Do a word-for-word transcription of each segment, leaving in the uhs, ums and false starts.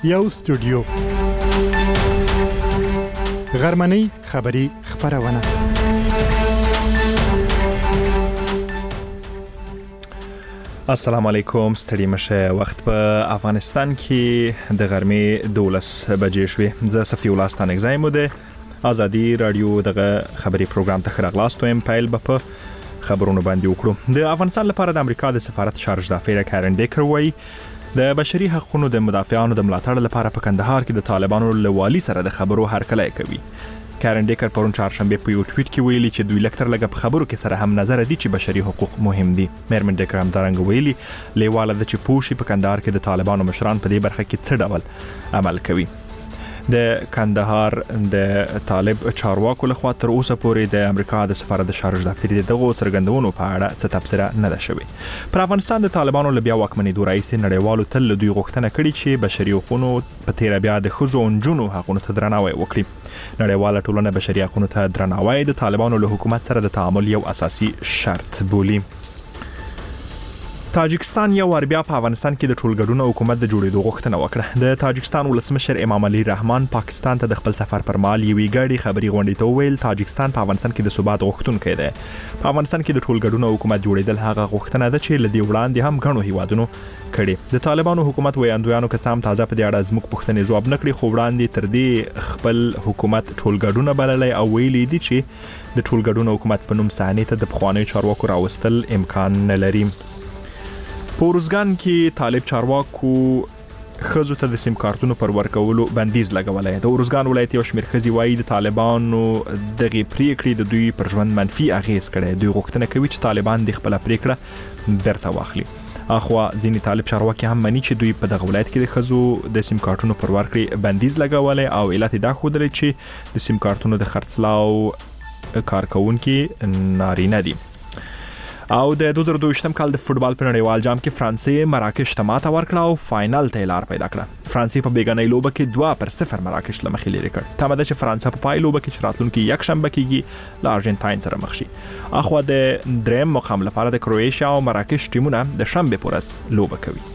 یو استودیو غرمنۍ خبری خبرونه. السلام علیکم، ستړي مشه. وخت په افغانستان کې د غرمې دولس بجې شوې. زه صفي الله ستانک زایم ده ازادي رادیو دغه خبري پروګرام ته خراغلاست ویم. پایل به په خبرونو باندې وکړو. د افغانستان لپاره د امریکا د سفارت شارج دافیر کارن ډیکر وایي د بشري حقوقو د مدافعانو د ملاتړ لپاره په کندهار کې د طالبانو له والي سره د خبرو هرکلی کوي. کارن ډیکر پرون چهارشنبه په یو ټویټ کې ویلي چې دوی لکتر لګه په خبرو کې سره هم نظر دي چې بشري حقوق مهم دي. میرمن ډیکر هم دارنګ ویلي لیواله د چې پوښي په کندهار کې د طالبانو مشران په دې برخه کې څه ډول عمل کوي. د کندهار د طالب چارواکو لخوا تر اوسه پورې د امریکا د سفارت شارج دفتر دغه څرګندونو په اړه څه تبصره نه ده شوې. پر افغانستان د طالبانو له بیا واکمنۍ دوه رئیس نړیوالو تل دوی غوښتنه کړې چې بشري حقوقو په تیر بیا د ښځو او نجونو حقوقو ته درناوی وکړي. نړیواله ټولنه بشري حقوقو ته درناوی د طالبانو له حکومت سره د تعامل یو اساسي شرط بولي. تاجکستان یو ور بیا په افغانستان کې د ټولګډون حکومت د جوړېدو غوښتنه وکړه. د تاجکستان ولسمشر امام علي رحمان پاکستان ته د خپل سفر پر مهال یوې ګډې خبري غونډې ته وویل تاجکستان په افغانستان کې د ثبات غوښتونکی دی. په افغانستان کې د ټولګډون حکومت جوړېدل هغه غوښتنه ده چې لدی وړاندې هم غنو هیوادونو کړي. د طالبانو حکومت ویاندویانو که څام تازه په دې اړه زموږ پوښتنې جواب نکړي، خو وړاندې تر دې خپل حکومت ټولګډون بللی او ویلي دي چې د ټولګډون حکومت په نوم صحنې ته د پخوانیو چارواکو راوستل امکان نه لري. په روزګان کې طالب چارواکو خزو ته د سیم کارتونو پر ورکولو بندیز لګولای. د روزګان ولایت یو شمېر خزي وایي د طالبانو دغه پریکړې د دوی پر ژوند منفي اغیز کړي. دوی غوښتنه کوي چې طالبان د خپل پریکړه درته واخلي. اخوا ځینې طالب چارواکي هم مانی چې دوی په دغه ولایت کې د خزو د سیم کارتونو پر ورکړې بندیز لګولای او علت دا خوده چې د سیم کارتونو د خرڅلاو کارکونکي نارینه دي. او د دوه زره دوه کال د فوتبال په نړیوال جام کې فرانسې مراکش ته ماته ورکړه او فائنل ته لار پیدا کړه. فرانسې په بیګنۍ لوبه کې دوه پر صفر مراکش له مخې لري کړ. تمه ده چې فرانسه په پای لوبه کې راتلونکي یک شنبه کېږي له ارجنټاین سره مخ شي. اخوا د دریم مقام لپاره د کرواتیا او مراکش ټیمونه د شنبه پورس لوبه کوي.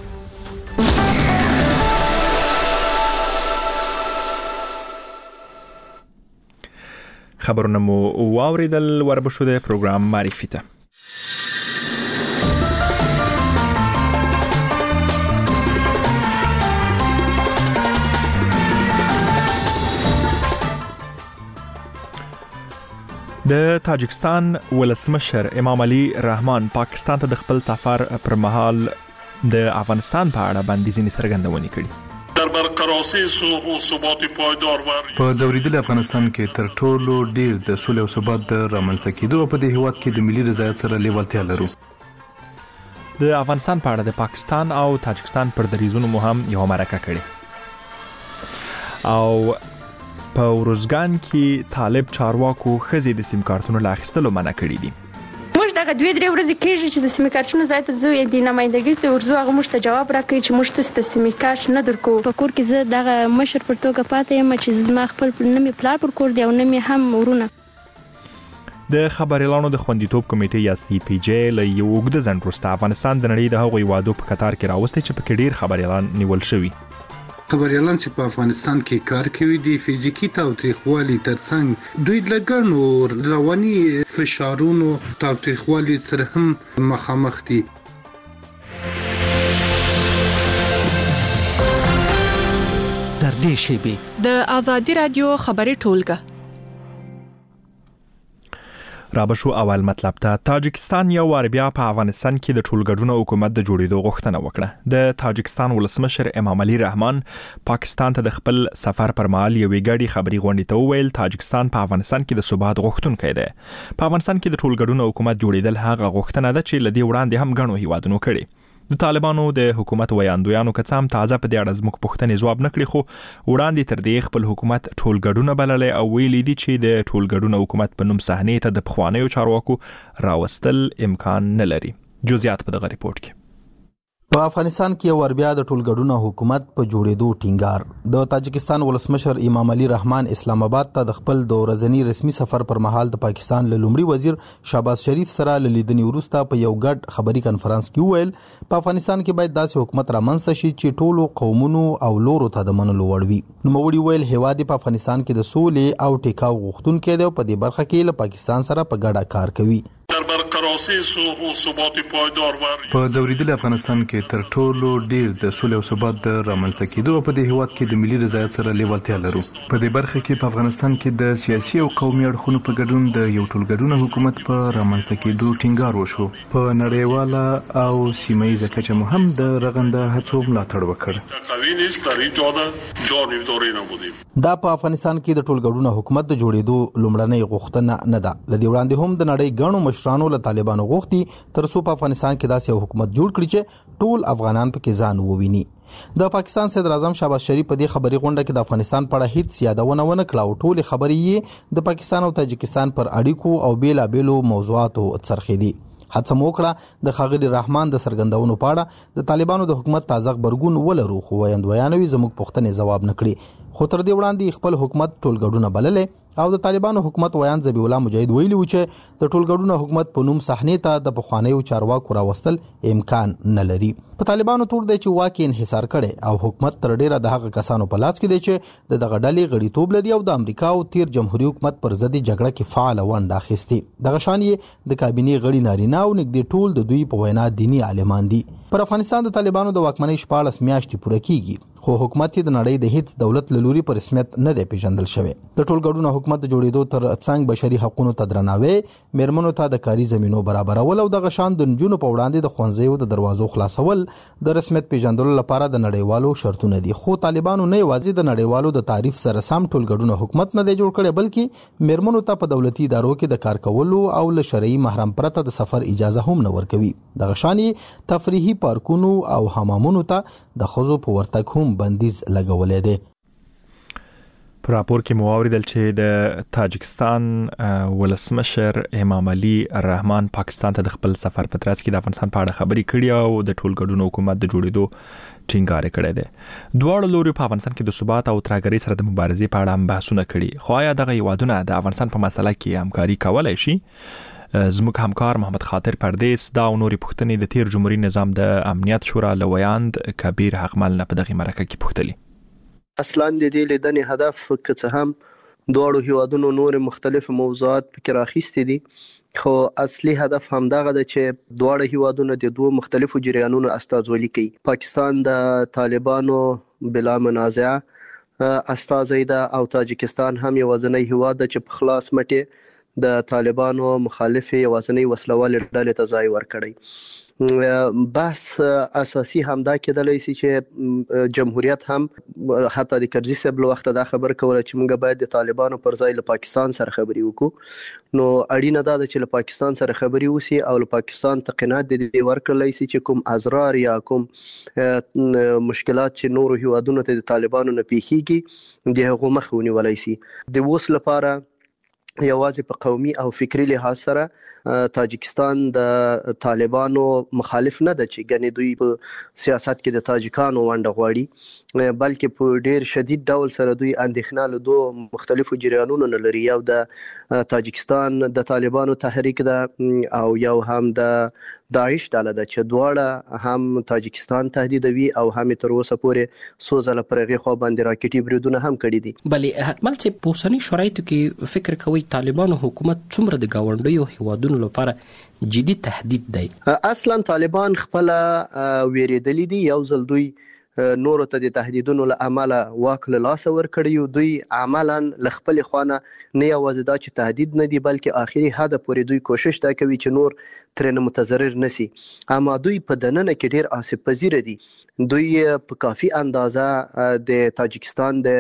خبرونه مو واوریدل، وربشو د پروګرام معرفي ته. د تاجکستان ولسمشر امام علي رحمان پاکستان ته د خپل سفر پر مهال د افغانستان په اړه باندې ځینې څرګندونې کړې. در برقراری او ثبات پایدار په دوریدل افغانستان کې تر ټولو ډیر د سولې او ثبات د رامنځته کېدو په دې هیواد کې د ملي رضایت سره لیوالتیا لرو. د افغانستان په اړه د پاکستان او تاجکستان پر دریزونو مو هم یو مرکه کړې. او په روزګان کې طالب چارواکو خزي د سیم کارتونو لا اخیستلو منع کړی دي. موږ دغه دوه درې ورځې کېږي چې د سیم کارتونو ځای ته زه د نمائندګۍ ته ورځو، هغه موږ ته جواب راکړي چې موږ ته سیم کارت نه درکو. په کور کې زه دغه مشر پر توګه پاتې یم چې زما خپل نه مې پلار پر کور دی او نه مې هم ورونه. د خبريالانو د خوندیتوب کمیټې یا سی پی جی له یو اوږده ځنډ وروسته افغانستان د نړۍ د هغوی وادو په قطار کې راوستي چې پکې ډیر خبريالان نیول شوي. خبريالان چې په افغانستان کې کار کوي د فزیکی تاوتریخوالي ترڅنګ دوی لګنو رواني فشارونو تاوتریخوالي سره هم مخامخ دي. در دې شیبه د ازادي رادیو خبري ټولګه رابشو اول مطلب ته تاجکستان یو ور بیا په افغانستان کې د ټولګډون حکومت د جوړېدو غوښتنه وکړه. د تاجکستان ولسمشر امام علي رحمان پاکستان ته د خپل سفر پر مهال یوې ګډې خبري غونډې ته وویل تاجکستان په افغانستان کې د ثبات غوښتونکی دی. په افغانستان کې د ټولګډون حکومت جوړېدل هغه غوښتنه ده چې لدی وړاندې هم غنو هیوادونو کړي. د طالبانو د حکومت ویاندویانو که څام تازه په دې اړه زموږ پوښتنې جواب نکړي، خو وړاندې تر دې خپل حکومت ټولګډون بللی او ویلي دي چې د ټولګډون حکومت په نوم صحنې ته د پخوانیو چارواکو راوستل امکان نه لري. جزئیات په دغه ریپورت کې. په افغانستان کې ور بیا د ټولګډونه حکومت په جوړېدو ټینګار. د تاجکستان ولسمشر امام علي رحمان اسلام آباد ته د خپل د ورځني رسمي سفر پر مهال د پاکستان له لومړي وزیر شهباز شریف سره له لیدنې وروسته په یو ګډ خبري کنفرانس کې وویل په افغانستان کې باید داسې حکومت رامنځته شي چې ټولو قومونو او لورو ته د منلو وړ وي. نوموړي ویل هیواد په افغانستان کې د سولې او ټیکاو غوښتونکی دی او په دې برخه کې له پاکستان سره په ګډه کار کوي. په ځورېدلي افغانستان کې تر ټولو ډیر د سولې او ثبات د رامنځته کېدو په دې هیواد کې د ملي رضایت سره لیوالتیا لرو. په دې برخه کې په افغانستان کې د سیاسي او قومي اړخونو په ګډون د یو ټولګډونه حکومت په رامنځته کېدو ټینګار وشو. په نړیواله او سیمه ییزه کچه مو هم د رغنده هڅو ملاتړ وکړ. دا په افغانستان کې د ټولګډونه حکومت د جوړېدو لومړنۍ غوښتنه نه ده. لدې وړاندې هم د نړۍ ګڼو مشرانو له طالبانو غوښتي تر څو په افغانستان کې داسې یو حکومت جوړ کړي چې ټول افغانان پکې ځان وویني. د پاکستان صدر اعظم شهباز شریف په دې خبري غونډه کې د افغانستان په اړه هیڅ یادونه ونه کړه او ټول خبرې یې د پاکستان او تاجکستان پر اړیکو او بیلابېلو موضوعاتو څرخېدي. هڅه مو وکړه د ښاغلي رحمان د څرګندونو په اړه د طالبانو د حکومت تازه غبرګون ولرو خو ویاندویانوي زموږ پوښتنې ځواب نه کړي. خو تر دې وړاندې خپل حکومت ټولګډونه بللې او د طالبانو حکومت ویان ذبیح الله مجاهد ویلي و چې د ټولګډونه حکومت په نوم صحنې ته د پخوانیو چارواکو راوستل امکان نه لري. په طالبانو تور دی چې واکې انحصار کړي او حکومت تر ډیره د هغه کسانو په لاس کې دی چې د دغه ډلې غړیتوب لري او د امریکا او تیر جمهوریت حکومت پر ضد جګړه کې فعال ونډه اخیستې. دغه شان یې د کابینې غړي نارینه او نږدې ټول د دوی په وینا دینی عالمان دي. پر افغانستان د طالبانو د واکمنۍ شپاړس میاشتې پوره کیږي خو حکومت د نړۍ د هیڅ دولت له لوري په رسمیت نه دی پیژندل شوی. د ټولګډونه حکومت د جوړېدو تر څنګ بشري حقوقو ته درناوی، میرمنو ته د کاري زمینو برابرول او د غشان د نجونو په وړاندې د ښوونځیو د دروازو خلاصول د رسمیت پیژندلو لپاره د نړیوالو شرطونه دي. خو طالبانو نه یوازې د نړیوالو د تعریف سره سم ټولګډونه حکومت نه دی جوړ کړی بلکې میرمنو ته په دولتي ادارو کې د کار کولو او له شرعي محرم پرته د سفر اجازه هم نه ورکوي. د غشان تفریحي پارکونو او حمامونو ته د ښځو په ورتګ هم بندیز لګولې دی. په راپور کې مو اوریدل چې د تاجکستان ولسمشر امام علي رحمان پاکستان ته د خپل سفر په ترڅ کې د افغانستان په اړه خبرې کړې او د ټولګډونو حکومت د جوړېدو ټینګار کړی دی. دواړو لوري په افغانستان کې د ثبات او ترهګرۍ سره د مبارزې په اړه بحثونه کړي. خو آیا دغه هیوادونه د افغانستان په مسله کې همکاري کولای شي؟ زموږ همکار محمد خاطر پردیس دا او نورې پوښتنې د تیر جمهوریت نظام د امنیت شورا له ویاند کبیر حقمل نه په دغه مرکه کې پوښتلي. اصلاً د دې لیدنې هدف که څه هم دواړو هیوادونو نور مختلف موضوعات پکې راخیستي دي خو اصلي هدف هم دغه ده چې دواړه هیوادونه د دوه مختلفو جریانونو استازولي کوي. پاکستان د طالبانو بلا منازعه استازی ده او تاجکستان هم یوازینی هیواد ده چې په خلاص مټې د طالبانو مخالف یوازینی وسلوالې ډلې ته ځای ورکړی. بحث اساسي همدا کېدلی شي چې جمهوریت هم حتی د کرزي صاحب له وخته دا خبر کوله چې موږ باید د طالبانو پر ځای له پاکستان سره خبرې وکړو. نو اړینه ده چې له پاکستان سره خبرې وسی او له پاکستان تقینات د دې ورکړلی شي چې کوم ازرار یا کوم مشکلات چې نورو هیوادونو ته د طالبانو نه پیښیږي د هغو مخه ونیولی شي. د اوس لپاره یوازې په قومي او فکری لحاظ سره تاجکستان د طالبانو مخالف نه ده چې ګنې دوی په سیاست کې د تاجکانو ونډه غواړي بلکې په ډیر شدید ډول سره دوی اندېښنه له دوه مختلفو جریانونو نه لري. یو د تاجکستان د طالبانو تحریک ده او یو هم د داعش ډله ده چې دواړه هم تاجکستان تهدیدوي او هم تر اوسه پورې څو ځله پر هغې خوا باندې راکټي بریدونه هم کړي دي. بلې حکمل چې په اوسني شرایطو کې فکر کوي طالبانو حکومت څومره د ګاونډیو هیوادونو لپاره جدي تهدید دی؟ اصلا طالبان خپله ویرېدلي دي. یو ځل دوی نورو ته د تهدیدونو له امله واک له لاسه ورکړي. دوی عملا له خپلې خوا نه نه یوازې دا چې تهدید نه دي بلکې آخري حده پورې دوی کوشش دا کوي چې نور ترېنه متضرر نشي. اما دوی په دننه کې ډېر آسیب پذیره دي. دوی په کافي اندازه د تاجکستان د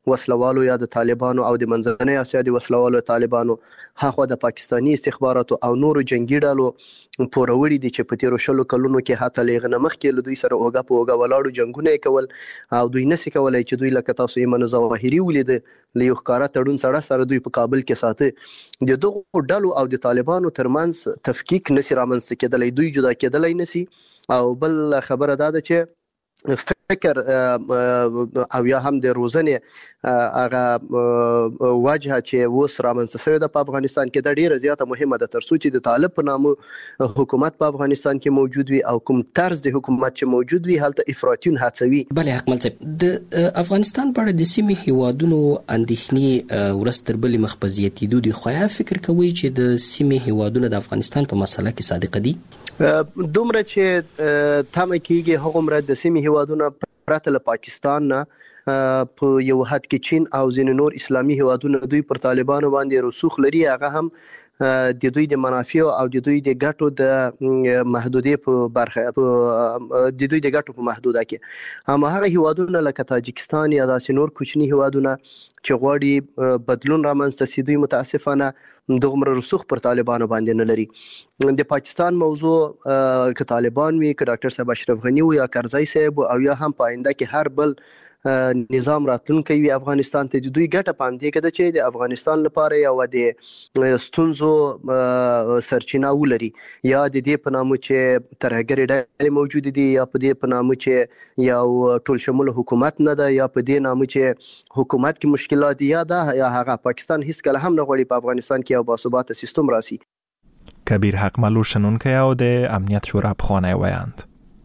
وسلوالو یا د طالبانو او د منځنۍ اسیا د وسلوالو طالبانو هغه د پاکستانی استخباراتو او نورو جنگي ډلو پوروړي دي چې په تیرو شلو کلونو کې حتی لغنه مخ کې له دوی سره اوګه په اوګه ولاړو جنگونه کول او دوی نسي کولای چې دوی لکه تاسو ایمن ظواهري ولید له یو ښکارا تړون سره سره دوی په کابل کې ساتي د دغه ډلو او د طالبانو ترمنځ تفکیک نسی رامنځته کېدلای دوی جدا کېدلای نسی او بل خبره دا ده چې فکر او یا هم د روزنې هغه واجهه چې وس رامنځته شوې ده په افغانستان کې د ډیره زیاته مهمه ده ترڅو چې د طالب په نامه حکومت په افغانستان کې موجود وي او کوم طرز د حکومت چې موجود وي هلته افراطیون هڅوي. بله حکمل صاحب د افغانستان په اړه د سیمې هیوادونو اندېښنې ورځ تر بلې مخ په زیاتېدو دي، خو یا فکر کوئ چې د سیمې هیوادونو د افغانستان په مسله کې صادقه دي؟ دومره چې تمه کېږي هغومره د سیمې هیوادونه پرته له پاکستان نه په یو حد کې چین او ځینې نور اسلامي هیوادونه دوی پر طالبانو باندې رسوخ لري، هغه هم د دوی د منافع او د دوی د ګټو د محدودې په برخه د دوی د ګټو په محدوده کې هم هغه هیوادونه لکه تاجکستان یا داسې نور کوچني هیوادونه چې غواړي بدلون رامنځته شي دوی متاسفانه دغه رسوخ پر طالبانو باندې نه لري. د پاکستان موضوع ک طالبان وی ک ډاکټر صاحب اشرف غنی او یا کرزی صاحب او یا هم په آینده کې هر بل نظام راتلونکی وي افغانستان ته دوی ګټه پام دی کده چې د افغانستان لپاره یو د ستونزو سرچینه ولري یا د دې په نامه چې ترهګری ډلې موجود دي یا په دې په نامه چې یو ټول شمول حکومت نه ده یا په دې نامه چې حکومت کې مشکلات یا ده یا هغه پاکستان هیڅ کله هم نه غواړي په افغانستان کې یو باثباته سیستم راسي. کبیر حق ملو شنونکی او د امنیت شورا پخوانی ویاند.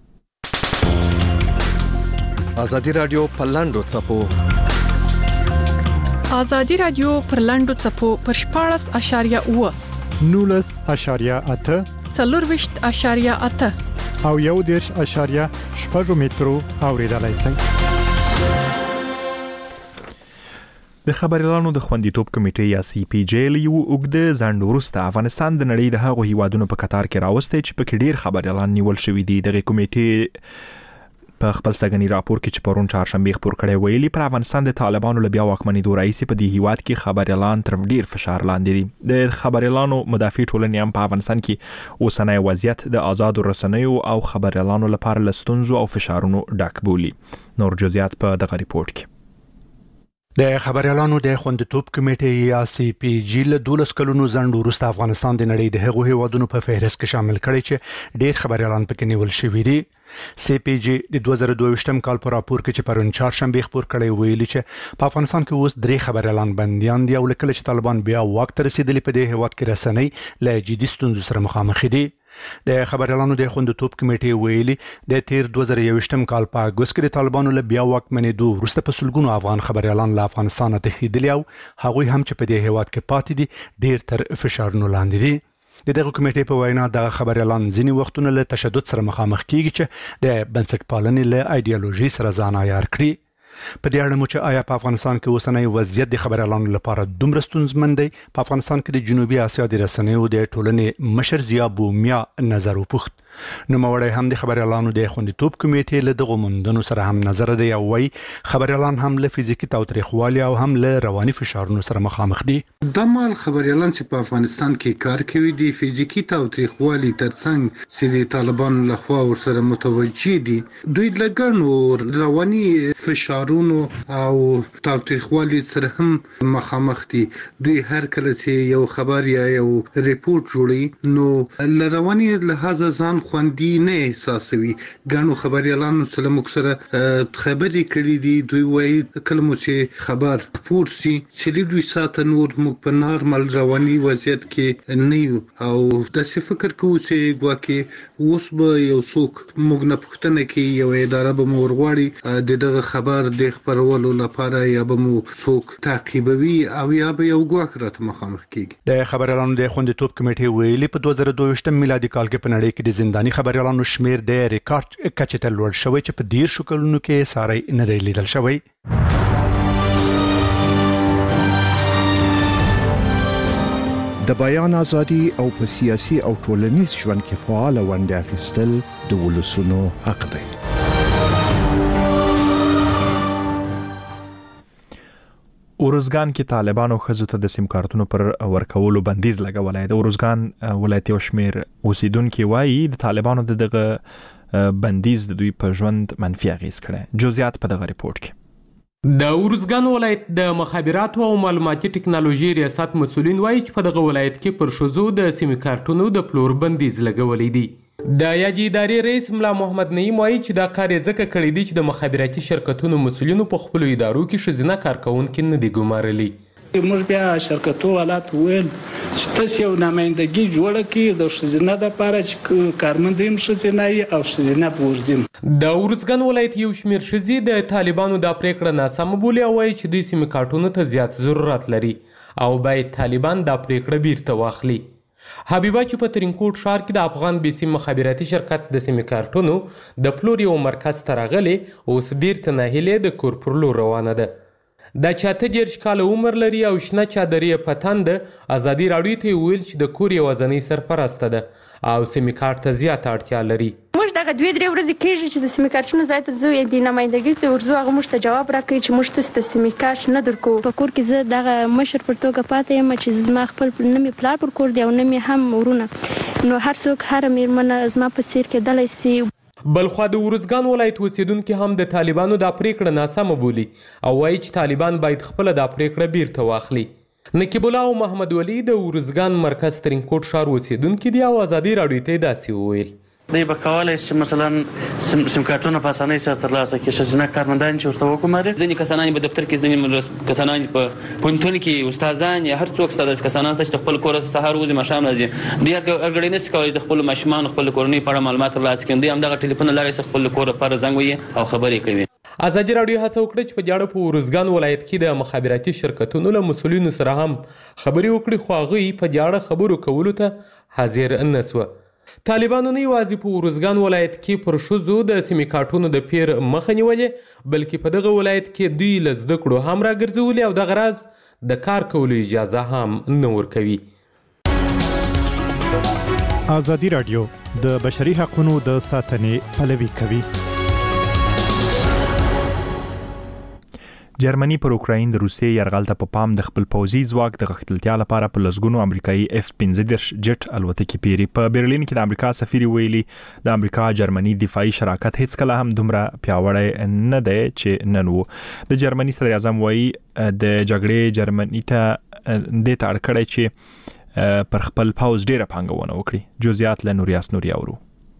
ازادي رادیو پر لاندو چپو ازادي رادیو پر لاندو چپو پر شپاړس اشاریه اوه نولس اشاریه اته څلورویشت اشاریه اته او یو دیرش اشاریه شپږ مترو اوریدلای شئ. د خبريالانو د خوندیتوب کمیټې یا سی پی جی ل یو اوږده ځنډ وروسته افغانستان د نړۍ د هغو هیوادونو په قطار کې راوستی چې پکې ډیر خبريالان نیول شوي دي. دغه کمیټې په خپل سګنی راپور کې چې پرون چهارشنبه خبر کړی ویلي پر افغانستان د طالبانو له بیا واکمنېدو راځي په دې هیواد کې خبريالان تر ډیر فشار لاندې دي. د خبريالانو مدافع ټولنې هم په افغانستان کې اوسنۍ وضعیت د آزادو رسنیو او خبريالانو لپاره له ستونزو او فشارونو ډک بولي. نور جزئیات په دغه ریپورت کې. د خبريالانو د خوندیتوب کمیټې یا سی پی جی له دولس کلونو ځنډ وروسته افغانستان د نړۍ د هغو هیوادونو په فهرست کې شامل کړي چې ډیر خبريالان پکې نیول شوي دي. سی پی جی د دوه زره دوه ویشتم کال په راپور کې چې پرون چهارشنبه خبر کړی ویلي چې په افغانستان کې اوس درې خبريالان بنديان دي او لکه چې طالبان بیا واک ته رسیدلي په دې هیواد کې رسنۍ له جدي ستونزو سره مخامخ دي. د خبريالانو د خوندیتوب کمیټې ویلي د تیر دوه زره یوویشتم کال په اګوست کې طالبانو له بیا واکمنېدو وروسته په سلګونو افغان خبريالان له افغانستان تښتېدلي او هغوی هم چې په دې هیواد کې پاتې دي ډیر تر فشارونو لاندې دي. د دغه کمیټې په وینا د خبريالان ځینې وختونه له تشدد سره مخامخ کیږي چې د بنسټپالنې له ایډیالوژي سره ځان عیار کړي. په دې اړه مو چې آیا په افغانستان کې اوسنۍ وضعیت د خبريالانو لپاره دومره ستونزمن دی؟ په افغانستان کې د جنوبي اسیا د رسنیو د ټولنې مشر ضیا بومیا نظر وپوښت. نو موړی هم د خبريالانو د خوندیتوب کمیټې له دغه موندنو سره هم نظر دی او وايي خبريالان هم له فزیکی تاوتریخوالي او هم له رواني فشارونو سره مخامخ دي. د مال خبريالان چې په افغانستان کې کار کوي دي فزیکی تاوتریخوالي ترڅنګ چې د طالبانو لخوا ورسره متوجي دي دوی لګنو رواني فشارونو او تاوتریخوالي سره هم مخامخ دي. دوی هر کله چې یو خبر یا یو ریپورت جوړي نو رواني لحاظ ځان خوندي نه احساسوي. ګڼو خبريالانو سره مکسره خبرې کړې دي دوی وایي کلمو چې خبر پور سي چې دوی ساته نور موږ په نارمل رواني وضعیت کې نه یو او د څه فکر کوو چې ګواکې اوس به یو څوک موږ نه پوښتنه کوي یو اداره به مو ورغواړي د دغه خبر د خبرولو لپاره یا به مو څوک تعقیبوي او یا به یو ګواک راته مخامخ کیږي. د خبريالانو د خوندیتوب کمیټې ویلي په دوه زره دوه ویشتم میلادي کال کې په نړۍ کې د زنداني خبريالانو شمیر د ریکارډ کچې ته لوړ شوی چې په ډیر شو کلونو کې ساري نه دی لیدل شوی. د بیان ازادي او په سیاسي او ټولنیز ژوند کې فعال ونډه اخیستل د ولسونو حق دی. اورزګان کې طالبانو ښځو ته د سیم کارتونو پر ورکولو بندیز لګولای. د اورزګان ولایت یو شمېر اوسیدونکو وایي د طالبانو د دغه بندیز د دوی په ژوند منفي اغیز کړی. جزئیات په دغه ریپورت کې. د اورزګان ولایت د مخابراتو او معلوماتي ټکنالوژي ریاست مسولین وایي چې په دغه ولایت کې پر ښځو د سیم کارتونو د پلور بندیز لګولی دی. د یاجی ادارې رئیس ملا محمد نعیم وایي چې دا کار یې ځکه کړی دی چې د مخابراتي شرکتونو مسولینو په خپلو ادارو کې ښځینه کارکوونکي نه دي ګمارلي. موږ بیا شرکتو حالات ویل چې تاسو یو نمائندګي جوړه کړئ د ښځینه لپاره چې کارمند هم ښځینه وي او ښځینه پورځي. د اورزګان ولایت یو شمېر ښځې د طالبانو دا پریکړه ناسمه بولي او وایي چې دوی سیم کارتونو ته زیات ضرورت لري او باید طالبان دا پریکړه بیرته واخلي. حبیبه چې په ترینکوټ ښار کې د افغان بیسیم مخابراتي شرکت د سیم کارتونو د پلور یو مرکز ته راغلې، اوس بیرته ناهیلې د کور پر لور روانه ده. دا چاته دېرش کاله عمر لري او شنه چادرې په تن ده. ازادي راډیو ته ویل چې د کور یوازینۍ سرپرسته ده او سیم کارت ته زیاته اړتیا لري. موږ دغه دوه درې ورځې کېږي چې د سیم کارتونو ځای ته زه د نمائندګۍ ته ورځو، هغه موږ ته جواب راکوي چې موږ تاسو ته سیم کارت نه درکوو. په کور کې زه دغه مشر پر توګه پاتې یم چې زما خپل نه مې پلار پر کور دی او نه مې هم ورونه، نو هر څوک هره میرمنه زما په څیر کېدلی سي. بلخوا د اورزګان ولایت اوسیدونکي هم د طالبانو دا پریکړه ناسمه بولي او وایي چې طالبان باید خپله دا پریکړه بیرته واخلي. نقیب الله او محمد ولی د اورزګان مرکز ترینکوټ ښار اوسیدونکي دي او ازادي راډیو ته داسې وویل. دوی به کولی چې مثلا سیم, سیم کارتونه په اسانۍ سره ترلاسه کړي. ښځینه کارمندان چې ورته وګماري، ځینې کسانان په دفتر کې، ځینې کسانان په پوهنتون کې، استادان یا هر څوک ستا داسې کسانان شته چې خپل کور سهار وځي ماښام راځي. دوی هرګړی نشي کولی د خپلو ماشومانو خپل کورنۍ په اړه معلومات ترلاسه کړي. دوی همدغه ټلیفون له لارې خپل کور لپاره زنګ وهي او خبرې کوي. ازادي راډیو هڅه وکړه چې په جاړه په اورزګان ولایت کې د مخابراتي شرکتونو له مسولینو سره هم خبرې وکړي، خو هغوی په جاړه خبرو کولو ته حاضر نه سوه. طالبانو نه یوازې په اورزګان ولایت کې پر ښځو د سیم کارتونو د پیر مخه نیولې، بلکې په دغه ولایت کې دوی له زده کړو هم راګرځولي او دغه راز د کار کولو اجازه هم نه ورکوي. ازادي راډیو د بشري حقوقو د ساتنې پلوي کوي. جرمني پر اوکراین د روسیې یرغل ته په پام د خپل پوځي ځواک د غښتلتیا لپاره په لسګونو امریکایي اف پنځه دېرش جټ الوتکې پیري. په برلین کې د امریکا سفیر ویلي د امریکا جرمني دفاعي شراکت هیڅ کله هم دومره پیاوړی نه دی چې نن وو. د جرمني صدر اعظم وایي د جګړې جرمني ته دې ته اړ کړی چې پر خپل پوځ ډیره پانګونه وکړي. جزئیات له نوریاس نوري اورو.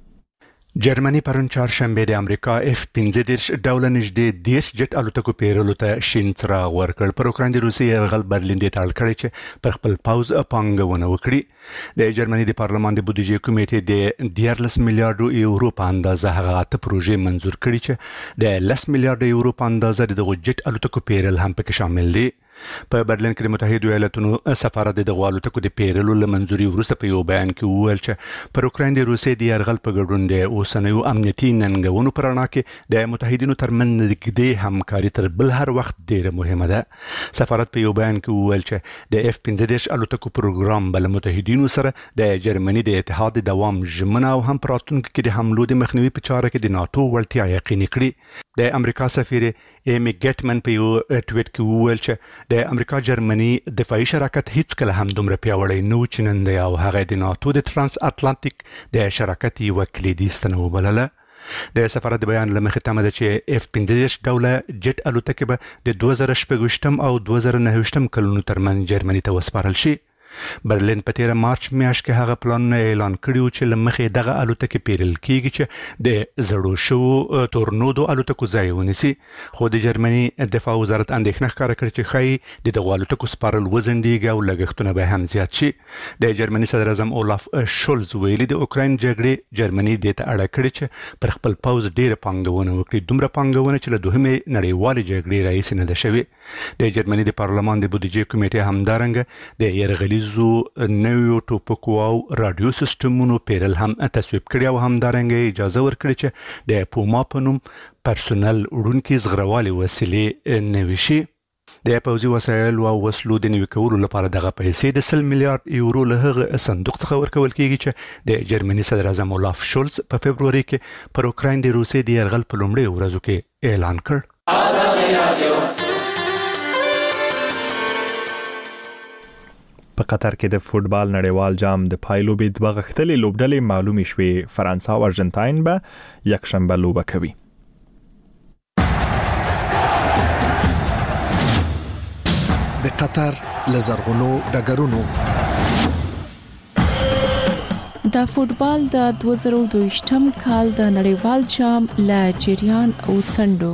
جرمني پرون چهارشنبه د امریکا اف پنځه دېرش ډوله نږدې دېرش جټ الوتکو پیرلو ته شین څراغ ورکړ. پر اوکراین د روسیې یرغل برلین دې ته اړ کړی چې پر خپل پوځ پانګونه وکړي. د جرمني د پارلمان د بودیجې کمیټې د دیارلس میلیارډو یورو په اندازه هغه اته پروژې منزور کړي چې د لس میلیارډ یورو په اندازه د دغو جټ الوتکو پیرل هم پکې شامل دي. په برلین کې د متحده ایالاتونو سفارت د دغو الوتکو د پیرلو له منځوري وروسته په یو بیان کې وویل چې پر اوکراین د روسیې د یرغل په ګډون د اوسنیو امنیتي ننګونو په رڼا کې د متحدینو ترمنځ نږدې همکاري تر بل هر وخت ډیره مهمه ده. سفارت په یو بیان کې وویل چې د اف پنځه دېرش الوتکو پروګرام بل متحدینو سره د جرمني د اتحاد د دوام ژمنه او هم په راتلونکي کې د حملو د مخنیوي په چاره کې د ناتو وړتیا یقیني کړي. د امریکا سفیر ایمی ګټمن په یو ټویټ کې وویل چې د امریکا جرمني دفاعي شراکت هیڅ کله هم دومره پیاوړی نه و چې نن دی او هغه د ناتو د ترانس اتلانتیک د شراکت یوه کلیدي ستنه وبلله. د سفارت د بیان له مخې تمه ده چې اف پنځه دېرش ډوله جټ الوتکې به د دوه زره شپږ او دوه زره نهه کلونو ترمنځ جرمني ته وسپارل شي. برلین په تیره مارچ میاشت کې هغه پلانونه اعلان کړي چې له مخې دغه الوتکې پیرل کیږي چې د زړو شوو تورنودو الوتکو ځای ونیسي. خو د جرمني دفاع وزارت اندېښنه ښکاره کړې چې ښایي د دغو الوتکو سپارل وځنډېږي او لګښتونه به هم زیات شي. د جرمني صدر اعظم اولاف شولز ویلي د اوکراین جګړې جرمني دې ته اړ کړې چې پر خپل پوځ ډیره پانګونه وکړي، دومره پانګونه چې له دوهمې نړیوالې جګړې راهیسې نه ده شوې. د جرمني د پارلمان د بودیجې کمیټې همدارنګه د یرغلي زو نویو ټوپکو او رادیو سیستمونو پیرل هم تصویب کړي او همدارنګه اجازه ورکړي چې د پوما په نوم پرسونل وړونکي زغروالي وسیلې نوي شي. د پوځي وسایلو او وسلو د نوي کولو لپاره دغه پیسې د سل میلیارډ یورو له هغه صندوق څخه ورکول کیږي چې د جرمني صدر اعظم اولاف شولز په فبروري کې پر اوکراین د روسیې د یرغل په لومړیو ورځو کې اعلان کړ. په قطر کې د فوتبال نړیوال جام د پایلوبې دوه غښتلې لوبډلې معلومې شوې. فرانسه او ارجنټاین به یکشنبه لوبه کوي. د قطر لزرغونو ډګرونو د فوتبال د دوه زره دوه ویشتم کال د نړیوال جام لا جریان او څنډو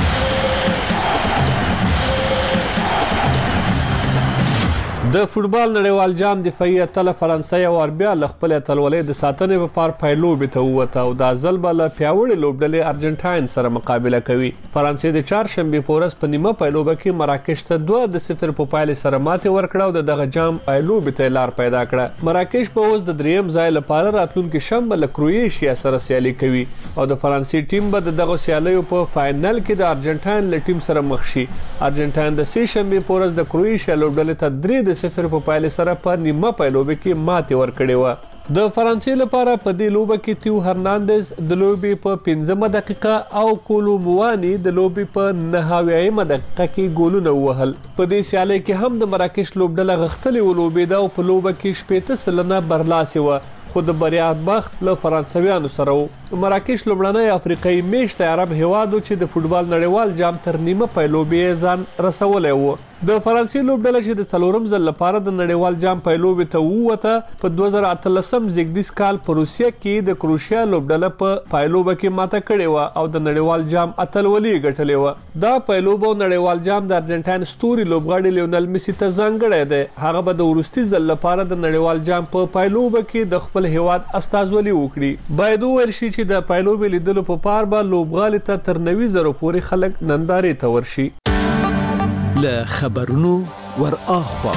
د فوتبال نړیوال جام دفاعي اتل فرانسه او اربیا ل خپل اتلولۍ د ساتنې په پار پایلوبې ته ووته او د ځل بل پیاوړي لوبډلې ارجنټاین سره مقابله کوي. فرانسې د چهارشنبه پورس په نیمه پایلوبه کې مراکش ته دوه د صفر په پایله سره ماته ورکړه او دغه جام پایلوبې ته لار پیدا کړه. مراکش په اوس د دریم ځای لپاره راتلونکي شنبه له کروئیشیا سره سیالي کوي او د فرانسې ټیم به دغه سیالیو په فائنل کې د ارجنټاین له ټیم سره مخ شي. ارجنټاین د سه شنبه پورس د کروئیشیا لوبډلې ته درې د صفر په پایله سره په نیمه پایلوبه کې ماته ورکړې و. د فرانسې لپاره په دې لوبه کې تیو هرناندز د لوبې په پنځمه دقیقه او کولو موانی د لوبې په نهاویایمه دقیقه کې ګولونه وهل. په دې سیالي کې هم د مراکش لوبډله غښتلې ولوبېده او په لوبه کې شپږ سلنه برلاسي و خو د بریا بخت له فرانسویانو سره و. مراکش لومړنی افریقایي میشت عرب هیوادو چې د فوتبال نړیوال جام تر نیمه پایلوبې ځان رسولی و. د فرانسې لوبډله چې د څلورم ځل لپاره د نړیوال جام پایلوبې ته ووته په دوه زره اتلسم زیږدیز کال په روسیه کې د کروشیا لوبډله په پایلوبه کې ماته کړې و او د نړیوال جام اتلولي ګټلې و. دا پایلوبه او نړیوال جام د ارجنټاین ستوري لوبغاړي لیونل میسی ته ځانګړی دی. هغه به د وروستي ځل لپاره د نړیوال جام په پایلوبه کې د خپل هیواد استازولي وکړي. باید وویل شي چې د پایلوبې لیدلو په پار به لوبغالي ته تر نوي زره پورې خلک نندارې ته ورشي. له خبرونو ور اخوا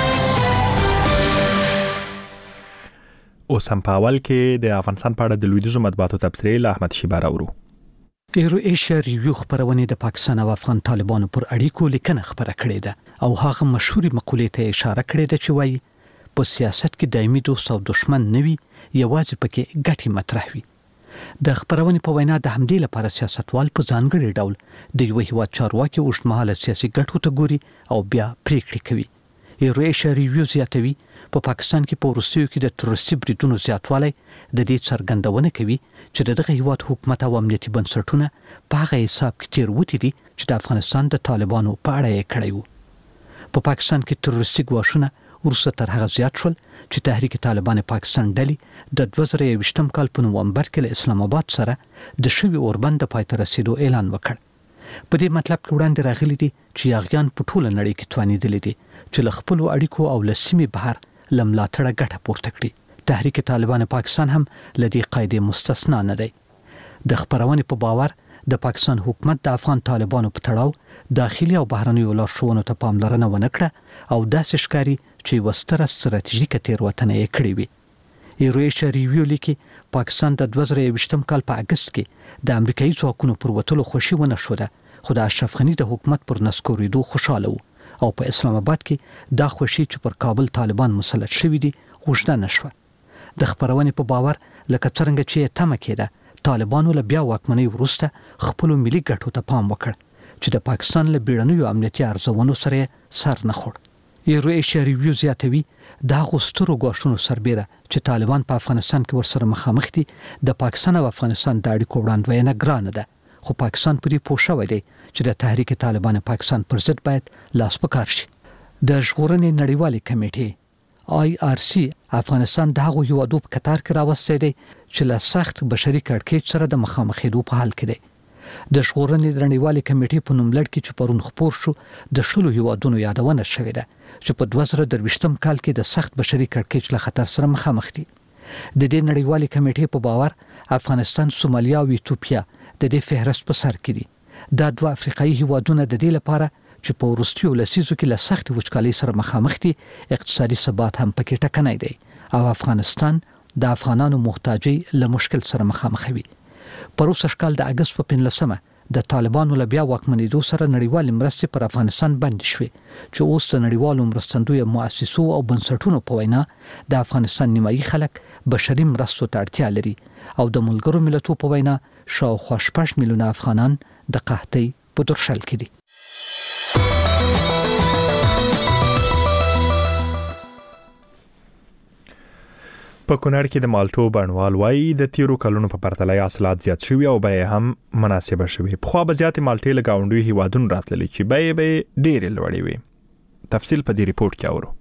اوس هم په اول کې د افغانستان په اړه د لویدیځو مطبوعاتو تبصرې له احمد شیبه راوړو. ایرو ایشیا ریویو خبرونه د پاکستان او افغان طالبانو پر اړیکو لیکنه خبره کړې ده او هغه مشهوري مقولې ته اشاره کړې ده چې وایي په سیاست کې دایمي دوست او دشمن نه وي، یوازې پکې ګټې مطرح وي. د خبرونه په وینا د همدې لپاره سیاستوال په ځانګړي ډول د یو هیواد چارواکي اوږدمهاله سیاسي ګټو ته ګوري او بیا پریکړې کوي. ایرو ایشیا ریویو زیاتوي په پاکستان کې په وروستیو کې د تروریستي بریدونو زیاتوالی د دې څرګندونه کوي چې دغه هیواد حکومت او امنیتي بنسټونه په هغه حساب کې تیروتي دي چې د افغانستان د طالبانو په اړه یې کړی وو. په پاکستان کې تروریستي ګواښونه ورسره تر هغه زیات شول چې تحریک طالبان پاکستان ډلې د دوه زره یوویشتم کال په نومبر کې له اسلام آباد سره د شوی اوربند د پای ته رسیدو اعلان وکړ. په دې مطلب کې وړاندې راغلي دي چې یاغیان په ټوله نړۍ کې توانیدلي دي چې له خپلو اړیکو او له سیمې بهر له ملاتړه ګټه پورته کړي. تحریک طالبان پاکستان هم له دې قاعدې مستثنا نه دی. د خبرونې په باور د پاکستان حکومت د افغان طالبانو په تړاو داخلي او بهرنیو لارښوونو ته پاملرنه ونه کړه او داسې ښکاري چې یوه ستره ستراتیژیکه تېروتنه یې کړې وي. ایرو ایشیا ریویو لیکي پاکستان د دوه زره یوویشتم کال په اګست کې د امریکایي ځواکونو پر وتلو خوښي ونه ښوده، خو د اشرف غني د حکومت پر نسکورېدو خوشحاله و او په اسلام آباد کې دا خوښي چې پر کابل طالبان مسلط شوي دي اوږده نه شوه. د خبرونې په باور لکه څرنګه چې یې تمه کېده طالبانو له بیا واکمنۍ وروسته خپلو ملي ګټو ته پام وکړ چې د پاکستان له بیړنیو امنیتي ارزونو سره سر نه خوړ. ایرو ایشیا ریویو زیاتوي د هغو سترو ګواښونو سربیره چې طالبان په افغانستان کې ورسره مخامخ دي د پاکستان او افغانستان د اړیکو وړاندوینه ګرانه ده، خو پاکستان پرې پوه شوی دی چې د تحریک طالبان پاکستان پر ضد باید لاس په کار شي. د ژغورنې نړیوالې کمیټې آی آر سی افغانستان د هغو هیوادو په کتار کې راوستی دی چې له سخت بشري کړکېچ سره د مخامخېدو په حال کې دی. د ژغورنې نړیوالې کمیټې په نوملړ کې چې پرون خپور شو د شلو هیوادونو یادونه شوې ده چې په دوه زره درویشتم کال کې د سخت بشري کړکېچ له خطر سره مخامخ دي. د دې نړیوالې کمیټې په باور افغانستان، سومالیا او ایتوپیا د دې فهرست په سر کې دي. دا دوه افریقایي هیوادونه د دې لپاره چې په وروستیو لسیزو کې له سختې وچکالۍ سره مخامخ دي اقتصادي ثبات هم پکې ټکنی دی او افغانستان د افغانانو محتاجۍ له مشکل سره مخامخ وي. پروسه کال د اګست په پنځلسمه د طالبانو له بیا واکمنېدو سره نړیوال مرستې پر افغانستان بند شوې چې اوس د نړیوالو مرستندویو مؤسسو او بنسټونو په وینا د افغانستان نیمایي خلک بشري مرستو ته اړتیا لري او د ملګرو ملتونو په وینا شاوخوا شپږ میلیونه افغانان د قحطۍ په درشل کې دي. په کونړ کې د مالټو بڼوال وایي د تیرو کلونو په پرتله حاصلات زیات شوي او بیې هم مناسبه شوي. پخوا به زیاتې مالټې له ګاونډیو هیوادونو راتللې چې بیې به ډېرې لوړې وي. تفصیل په دې ریپورت کې اورو.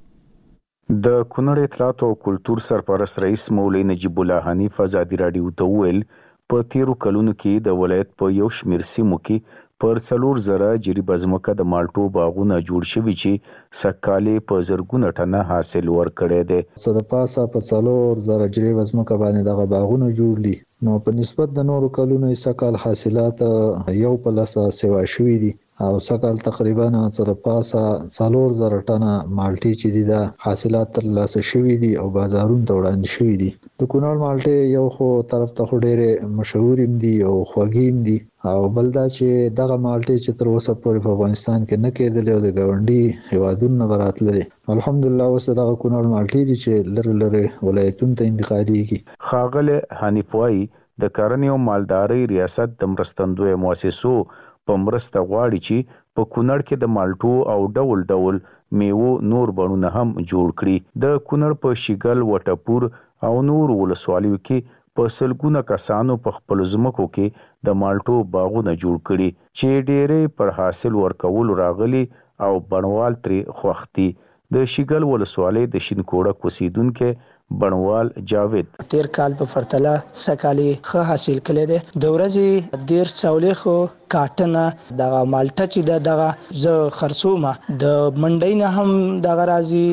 د کونړ اطلاعات او کلتور سرپرست رئیس مولوي نجیب الله حنیف ازادي راډیو ته وویل په تیرو کلونو کې د ولایت په یو شمېر سیمو کې پر څلور زره جریبه ځمکه د مالټو باغونه جوړ شوي چې سږکالې په زرګونه ټنه حاصل ورکړی دی. څه د پاسه په څلور زره جریبه ځمکه باندې دغه باغونه جوړ دي، نو په نسبت د نورو کلونو یې سږکال حاصلات یو په لسه سیوا شوي دي او سږکال تقریبا څه د پاسه څلور زره ټنه مالټې چې دي د حاصلات ترلاسه شوي دي او بازارونو ته وړاندې شوي دي. د کونړ مالټې یو خو طرف ته خو ډېرې مشهورې هم دي او خوږې هم دي، او بل دا چې دغه مالټې چې تر اوسه پورې په افغانستان کې نه کېدلې او د ګاونډي هیوادونو نه به راتللې، الحمدلله اوس دغه کونړ مالټې دي چې لرې لرې ولایتونو ته انتقالېږي. ښاغلی حنیف وایي د کرنې او مالدارۍ ریاست د مرستندویه مؤسسو په مرسته غواړي چې په کونړ کې د مالټو او ډول ډول میوو نور بڼونه هم جوړ کړي. د کونړ په شیګل، وټپور او نور ولسوالیو کې په سلګونه کسانو په خپل ځمکو کې د مالټو باغونه جوړ کړي چې ډېرې پر حاصل ورکولو راغلي او بڼوال ترې خوښ دي. د شیګل ولسوالۍ د شینکوړک اوسیدونکي بڼوال جاوید تیر کال په پرتله سکالي ښه حاصل کړی دی. د ورځې ډیر څولې خو کاټنه دغه مالټه چې د دغه زه خرڅومه د منډۍ نه هم دغه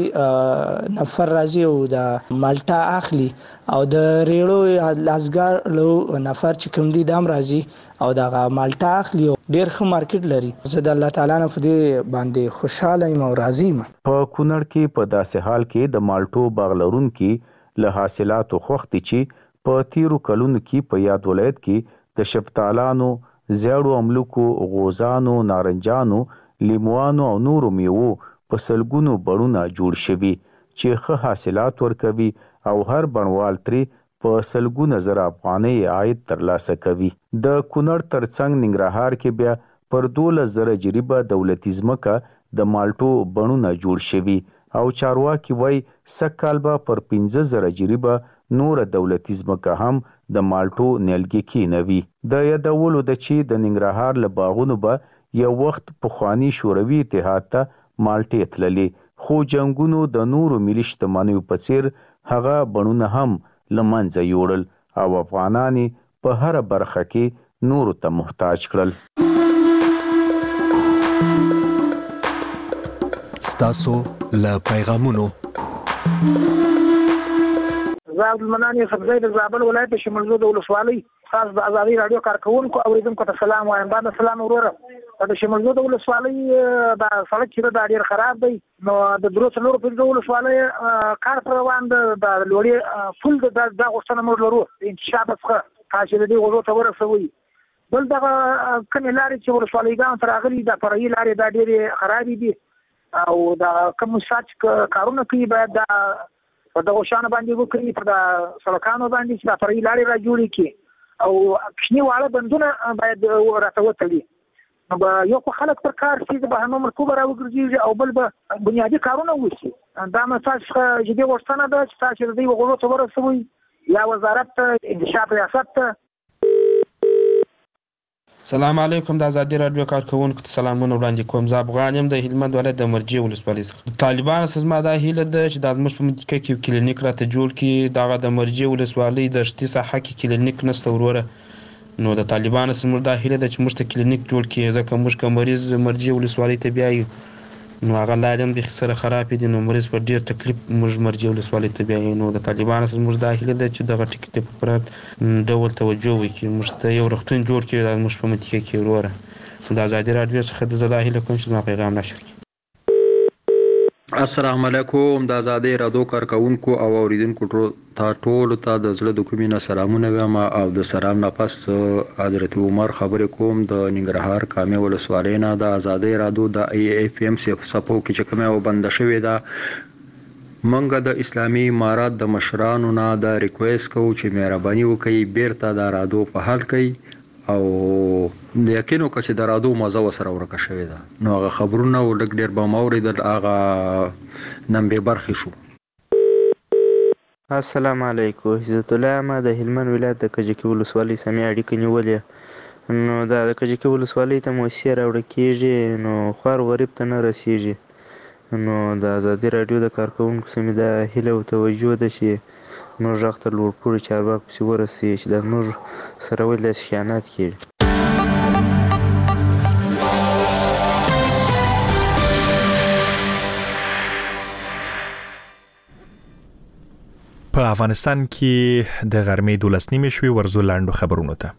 راځي نفر راځي او د مالټه اخلي او د ریړو لازګار لو نفر چې کوم دي دام راځي او دغه مالټه اخلي او ډیر ښه مارکیټ لري. زه د الله تعالی نه په دې باندې خوشاله یم او راضي یم. په کونړ کې په داسې حال کې د مالټو باغ لرونکي له حاصلاتو خوښ دي چې په تیرو کلونو کې په یاد ولایت کې د شفتالانو، زیړو املوکو، غوزانو، نارنجانو، لیموانو او نورو میوو په سلګونو بڼونه جوړ شوي چې ښه حاصلات ورکوي او هر بڼوال ترې په سلګونه زره افغانۍ عاید ترلاسه کوي. د کونړ ترڅنګ ننګرهار کې بیا پر دولس زره جریبه دولتي ځمکه د مالټو بڼونه جوړ شوي او چارواکي وایي سږکال به پر پنځه زره جریبه نور دولتي ځمکه هم د مالټو نیالګي کېنوي. د یادولو ده چې د ننګرهار له باغونو به یو وخت پخواني شوروي اتحاد ته مالټې تللې، خو جنګونو د نورو ملي شتمنیو په څیر هغه بڼونه هم له منځه یوړل او افغانان په هره برخه کې نورو ته محتاج کړل. ستاسو له پیغامونو زه عبدالمنان یوسفزی د زابل ولایت د شمالزو د ولسوالۍ تاسو د ازادي راډیو کارکوونکو اوریدونکو ته سلام وایم. دا د سلام وروره د شمالزو د ولسوالۍ د سړک چې دا ډېر خراب دی، نو د درو څلورو پنځو ولسوالۍ کار پر روان ده. د لوړې پل د دا غوښتنه موږ لرو د انکشاف څخه تاسو د دې غوږو ته ورسوي. بل دغه کومې لارې چې ولسوالیګانو ته راغلي دا فرعي لارې دا ډېرې خرابې دي او دا کوم ساج کارونه کوي باید دا په دغه شان باندې وکړي، په د سړکانو باندې چې دا فرعي لارې را جوړې کړي او کوچني واړه بندونه باید راته وتړي. نو به یو خو خلک پر کار شي د بهرنیو ملکو به راوګرځېږي او بل به بنیادي کارونه وشي. دا مې تاسو څخه جدي غوښتنه ده چې تاسو د دې غوږو ته ورسوئ یا وزارت ته، انکشاف ریاست ته. سلام علیکم. د ازادي راډیو کارکوونکو ته سلامونه وړاندې کوم. زه افغان یم د هلمند ولایت د مرجې ولسوالۍ څخه. طالبانو څخه زما دا هیله ده چې دا زموږ په منطقه کې یو کلینیک راته جوړ کړي. دغه د مرجې ولسوالۍ د شتي ساحه کې کلینیک نشته وروره، نو د طالبانو څخه زموږ دا هیله ده چې موږ ته کلینیک جوړ کړي، ځکه موږ که مریض مرجې ولسوالۍ ته بیایو نو هغه لارې هم بیخي سره خرابې دي، نو مریض په ډېر تکلیف موږ مرجې ولسوالۍ ته بیایو. نو د طالبانو څخه زموږ دا هیله ده چې دغه ټکي ته په پوره ډول توجه وکړي، موږ ته یو روغتون جوړ کړي دا زموږ په منطقه کې وروره. د ازادي راډیو څخه زه دا هیله کوم چې زما پیغام نشر کړي. السلام علیکم. د ازادي راډیو کارکوونکو او اوریدونکو ته ټولو ته د زړه د کومې نه سلامونه وایم او د سلام نه پس حضرت عمر خبرې کوم د ننګرهار کامې ولسوالۍ نه. د ازادي راډیو د ای اف ام سپو کې چې کومه وبند شوې ده، منګه د اسلامي امارات د مشرانو نه د ریکوست کوو چې مهرباني وکړي بیرته د راډیو په حال کوي او د یقینو که چې د راډیو مزه وسره ورکه شوې ده، نو هغه خبرونه ولږ ډېر به مو اورېدل، هغه نن بې برخې شو. السلام علیکم. عزت الله ما د هلمند ولایت د کجکي ولسوالۍ سمې اړیکې نیولې، نو دا د کجکي ولسوالۍ ته موسسې راوړه کېږي، نو خوار غریب ته نه رسېږي. نو د ازادي راډیو د کارکوونکو سمې دا هیله او توجه ده چې موږ غږ ته لوړپوړي چارواکو پسې ورسوي چې دا موږ سره ولې داسې خیانت کېږي. په افغانستان کې د غرمې دولس نیمې شوې، ورزو لاندو خبرونو ته.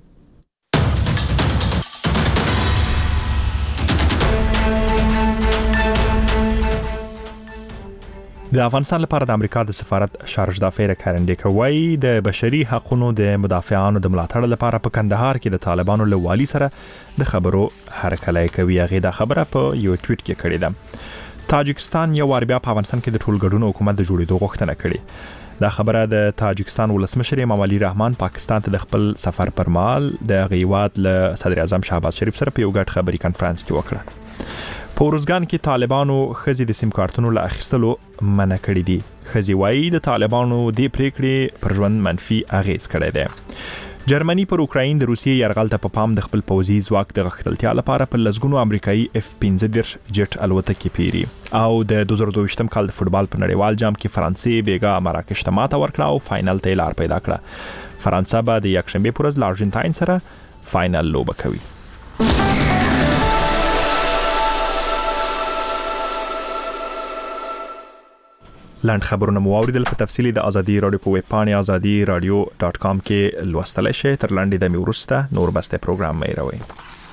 د افغانستان لپاره د امریکا د سفارت شارج دافیر کارنډیک وایي د بشري حقوقو د مدافعانو د ملاتړ لپاره په کندهار کې د طالبانو له والي سره د خبرو هرکلی کوي. هغه دا خبره په یو ټویټ کې کړې ده. تاجکستان یو وار بیا په افغانستان کې د ټولګډون حکومت د جوړېدو غوښتنه کړې. دا خبره د تاجکستان ولسمشر امام علي رحمان پاکستان ته د خپل سفر پر مهال د غیوات له صدر اعظم شهباز شریف سره په یو ګډ خبري کانفرنس کې وکړه. په ورزګان کې طالبانو خزي د سیم کارتونو له اخیستلو منع کړی دي. خزي وایي د طالبانو د پریکړې پر ژوند منفي اغیز کړی دی. جرمني پر اوکراین د روسیې یرغل ته په پام د خپل پوځي ځواک د غښتلتیا لپاره په لسګونو امریکایي اف پنځه دېرش جټ الوتکې پیري، او د دوه زره دوه کال د فوتبال په نړیوال جام کې فرانسې بیګا مراکش ته ماته ورکړه او فاینل ته لار پیدا کړه. فرانسه به د یکشنبه پر ورځ له ارجنټاین سره فاینل لوبه کوي. لاند خبرونه مو اوریدل. په تفصیلی د ازادي رادیو په ویب پاڼې ازادي رادیو ډاٹ کام کې لوستلی شئ. تر لاندې د میورسته نور بسته پروګرام مې راوي.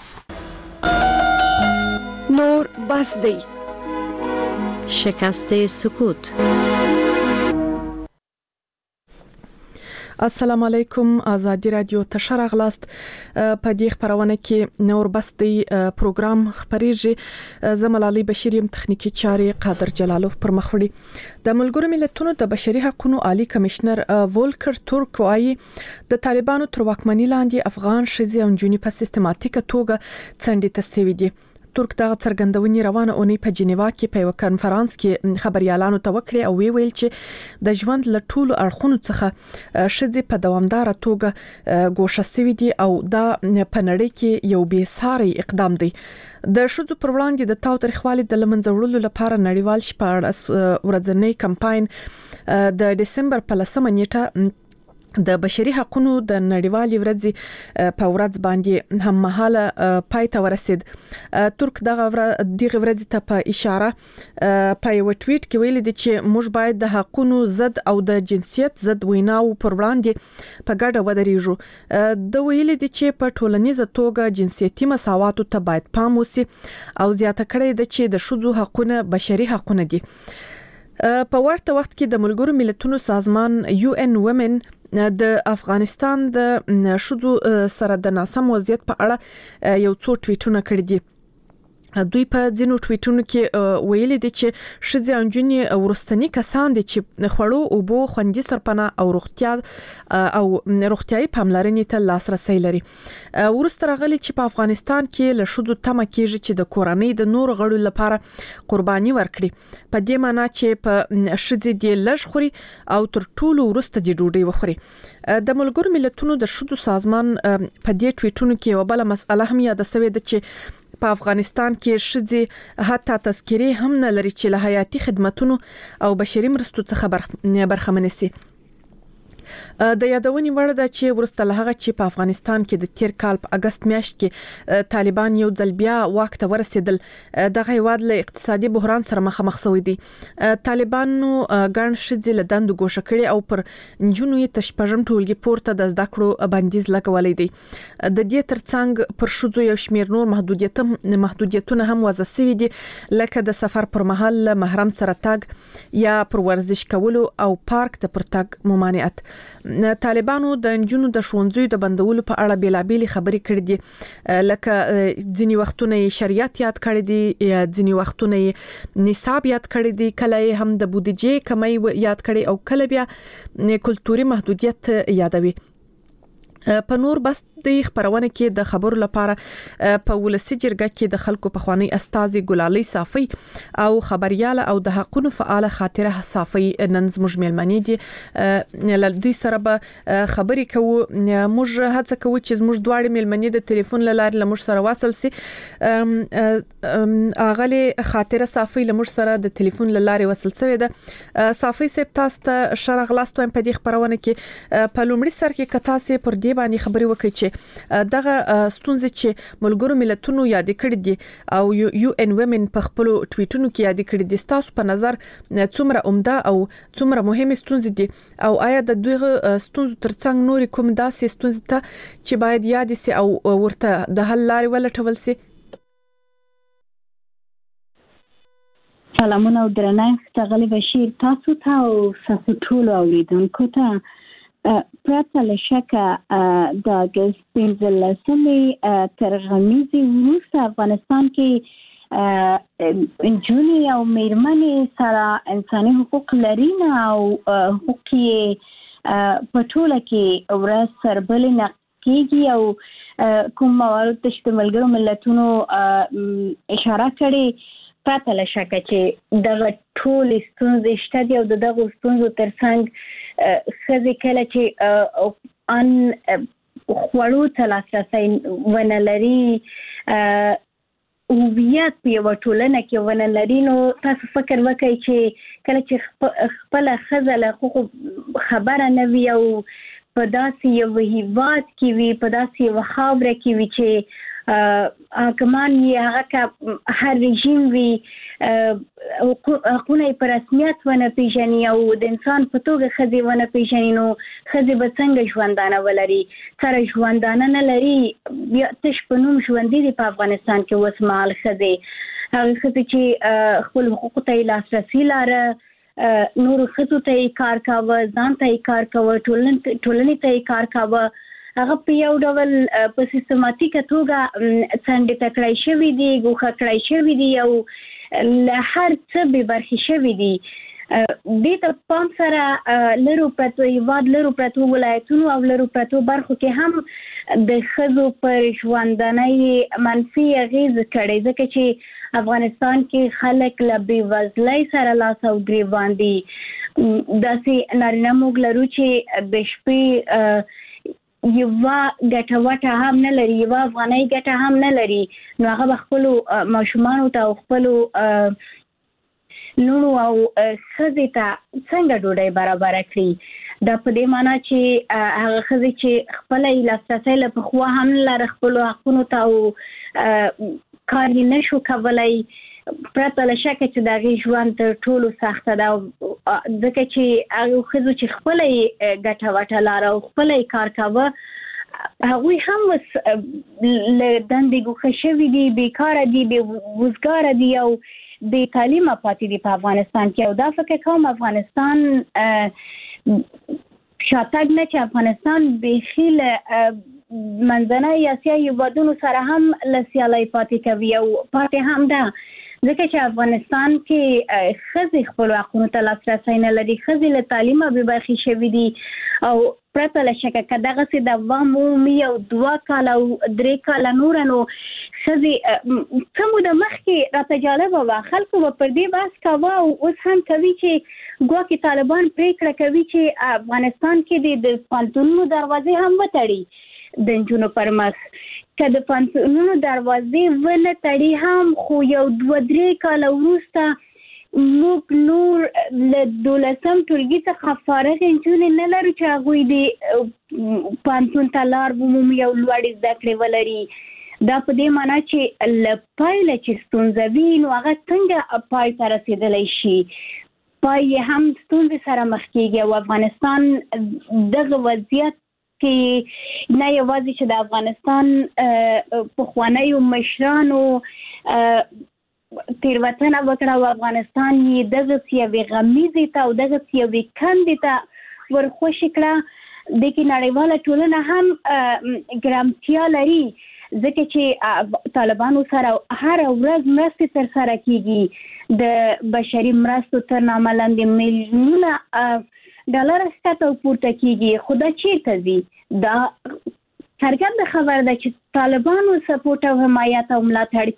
نور بس دی شکست سکوت. السلام علیکم. ازادي رادیو ته شرغلاست. په دې خبرونه کې نور بس دی پروګرام خبريږي. زملالي بشيریم تخنیکی چاري قادر جلالوف پر مخوړي. د ملګرو ملتونو د بشري حقوقو عالی کمشنر وولکر تورک وايي د طالبانو تر واکمنۍ لاندې افغان شذي او جنونی په سیستماتیکه توګه څنډې تسوي دي. ترک دغه څرګندونې روانه اونۍ په جنیوا کې په یو کانفرنس کې خبريالانو ته وکړي او وی ویل چې د ژوند له ټولو اړخونو څخه شذي په دوامدار توګه ګوښه سوي دي او دا په نړۍ کې یو بې ساري اقدام دی. د شذو پر وړاندې د تاو تاریخوالي د لمنځه وړلو لپاره نړیوال شپږ ورځنی کمپاین د دسمبر په لسمه نیټه د بشري حقوقو د نړیوالې ورځې په ورځ باندې هم مهاله پای ته ورسید. ترک دغه دغه ورځ ته په اشاره په یو ټویټ کې ویل دي چې موږ باید د حقوقو ضد او د جنسیت ضد ویناو پر وړاندې په ګډه ودرېږو. د ویل دي چې په ټولنیزه توګه جنسیتي مساوات ته باید پام وشي او زیاته کړی د چې د شذو حقوقونه بشري حقوقونه دي. په ورته وخت کې د ملګرو ملتونو سازمان یو ان وومن د افغانستان د شذو سره د ناسم وضعیت په اړه یو څو ټویټونه کړي دي. دوی په ځینو ټویټونو کې ویلي دي چې شذي او جنونی ورستنی کسان دي چې خړو او بو خوندي سرپناه او روغتیا او روغتيایي پاملرنې ته لاسرسي لري. ورسته راغلي چې په افغانستان کې له شذو تمه کېږي چې د کورنۍ د نور غړو لپاره قرباني ورکړي، په دې معنی چې په شذي دی لږ خوري او تر ټولو ورسته دی ډوډۍ وخوري. د ملګرو ملتونو د شذو سازمان په دې ټویټونو کې یو بل مسله هم یاد شوې ده چې په افغانستان کې شذي حتی تذکری هم نه لري چې له حیاتي خدماتو او بشري مرستو څخه برخمن شي. د یادونې وړ ده چې ورسته له هغه چې په افغانستان کې د تیر کال په اگست میاشت کې طالبان یو ځل بیا واک ته ورسېدل، دغه هیواد له اقتصادي بحران سره مخامخ شوی دی. طالبانو ګڼ شذي له دندو ګوښه کړي او پر جنونی تشپژم ټولګي پورته د زده کړو بندیز لګولې دي. د دې ترڅنګ پر شذو یو شمیر نور محدودیتونه محدودیتونه هم وضع شوي دي، لکه د سفر پر مهال محرم سره تګ یا پر ورزش کولو او پارک ته پر تګ ممانعت. طالبانو د انجونو د ښوونځیو د بندولو په اړه بیلابېلې خبرې کړې دي، لکه ځینی وختونه شریعت یاد کړی دي، ځینی وختونه نصاب یاد کړی دي، کله هم د بودیجې کمی یاد کړی او کله بیا کلتوري محدودیت یادوي. په نور بس د خبرونه کې د خبرو لپاره په ولسي جرګه کې د خلکو په خواني استاذ ګلالي صافي او خبرياله او د حقونو فعال خاطره صافي نن زموږ ملمنې دي ل دوی سره به خبرې کوو. موږ هڅه کوو چې زموږ دواړه ملمنې د ټلیفون لاره لمر سره واصل سي. اغلی خاطره صافي لمر سره د ټلیفون لاره وصل شوی ده. صافي سپ تاسو ته شرغ لاستو په دې خبرونه کې په لومړي سر کې کتا سي پر دې باندې خبري وکړي چې دغه ستونزې چې ملګرو ملتونو یاد کړی دي او یو ان ومن په خپل ټویټونو کې یاد کړی دي. تاسو په نظر څومره عمده او څومره مهمه ستونزې دي او آیا د دوی ستونزو ترڅنګ نور کوم داسې ستونزې ته چې باید یاد سي او ورته د حل لارې ولټول سي؟ سلامونه او درنښت غلی بشیر تاسو ته او تاسو ټول اوریدونکو ته پرته له شکه د اګست پنځلسمې تر غمیزې وروسته افغانستان کې نجونې او میرمنې سره انساني حقوق لري او حقوق یې په ټوله کې ورځ سربلې نه کېږي او کوم موارد چې د ملګرو ملتونو اشاره کړې پرته له شکه چې دغه ټول ستونزې شته دي او دغه ستونزو ترڅنګ ښځې کله چې ان خوړو ته لاسرسی ونه لري هویت په یوه ټولنه کې ونه لري نو تاسو فکر وکړئ چې کله چې خپله ښځه له حقوقو خبره نه وي او په داسې یو هیواد کې وي په داسې یوه خاوره کې وي چې حاکمان یې هغه که هر رژیم وي حقونه یې په رسمیت ونه پیژني او د انسان په توګه ښځې ونه پیژني نو ښځې به څنګه ژوندانه ولري؟ سره ژوندانه نه لري بیا تش په نوم ژوندي دي په افغانستان کې اوس مهال ښځې هغه ښځې چې خپل حقوقو ته یې لاسرسي لاره نورو ښځو ته یې کار کاوه ځان ته یې کار کاوه ټولنې ته یې کار کاوه هغه په یو ډول په سیستماتیکه توګه څنډې ته کړای شوي دي ګوښه کړای شوي دي او له هر څه بې برخې شوي دي. دې ته پام سره لرو پرتو هیواد لرو پرتو ولایتونو او لرو پرتو برخو کې هم د ښځو پر ژوندانه منفي اغېز کړی ځکه چې افغانستان کې خلک له بېوزلۍ سره لاس او ګریوان دي. داسې نارینه موږ لرو چې د شپې یوه ګټه وټه هم نه لري یوه افغانۍ ګټه هم نه لري نو هغه به خپلو ماشومانو ته او خپلو لوڼو او ښځې ته څنګه ډوډۍ برابره کړي؟ دا په دې معنا چې هغه ښځې چې خپله یې لاسرسی له پخوا هم نه لره خپلو حقونو ته او کار یې نه شو کولی پرته له شکه چې د هغې ژوند تر ټولو سخته ده ځکه چې هغو ښځو چې خپله یې ګټه وټه لاره او خپله یې کار کاوه هغوی هم اوس له دندې ګوښه شوي دي بېکاره دي بېوزګاره دي او بې تعلیمه پاتې دي په افغانستان کې او دا فکر کوم افغانستان شاتګ نه چې افغانستان بیخي له منځنۍ اسیا هېوادونو سره هم له سیالۍ پاتې کوي او پاتې هم ده ځکه چې افغانستان کې ښځې خپلو حقونو ته لاسرسی نه لري ښځې له تعلیمه بې برخې شوي دي او پرته له شکه که دغسې دوام ومومي او دوه کاله او درې کاله نوره نو ښځې څه موده مخکې راته جالبه وه خلکو به پر دې بحث کاوه او اوس هم کوي چې ګواکې طالبان پرېکړه کوي چې افغانستان کې د پوهنتونونو دروازې هم وتړي د نجونو پر مخ که د پوهنتونونو دروازې ونه تړي هم خو یو دوه درې کاله وروسته موږ نور له دولسم ټولګي څخه فارغې نجونې نه لرو چې هغوی د پوهنتون ته لار ومومي او لوړې زده کړې ولري دا په دې معنا چې له پیله چې ستونزه وي نو هغه څنګه پای ته رسېدلی شي پای یې هم ستونزې سره مخ کېږي او افغانستان دغه وضعیت کې نه یوازې چې د افغانستان پخوانیو مشرانو تېروتنه وکړه او افغانستان یې دغسې یوې غمیزې ته او دغسې یوې کندې ته ورخوشې کړه دې کې نړیواله ټولنه هم ګرامتیا لري ځکه چې طالبانو سره هره ورځ مرستې ترسره کېږي د بشري مرستو تر نامه لاندې میلیونونه ډالر ښکته او پورته کېږي خو دا چېرته ځي دا څرګنده خبره ده چې طالبانو سپورټ او حمایت او ملاتړ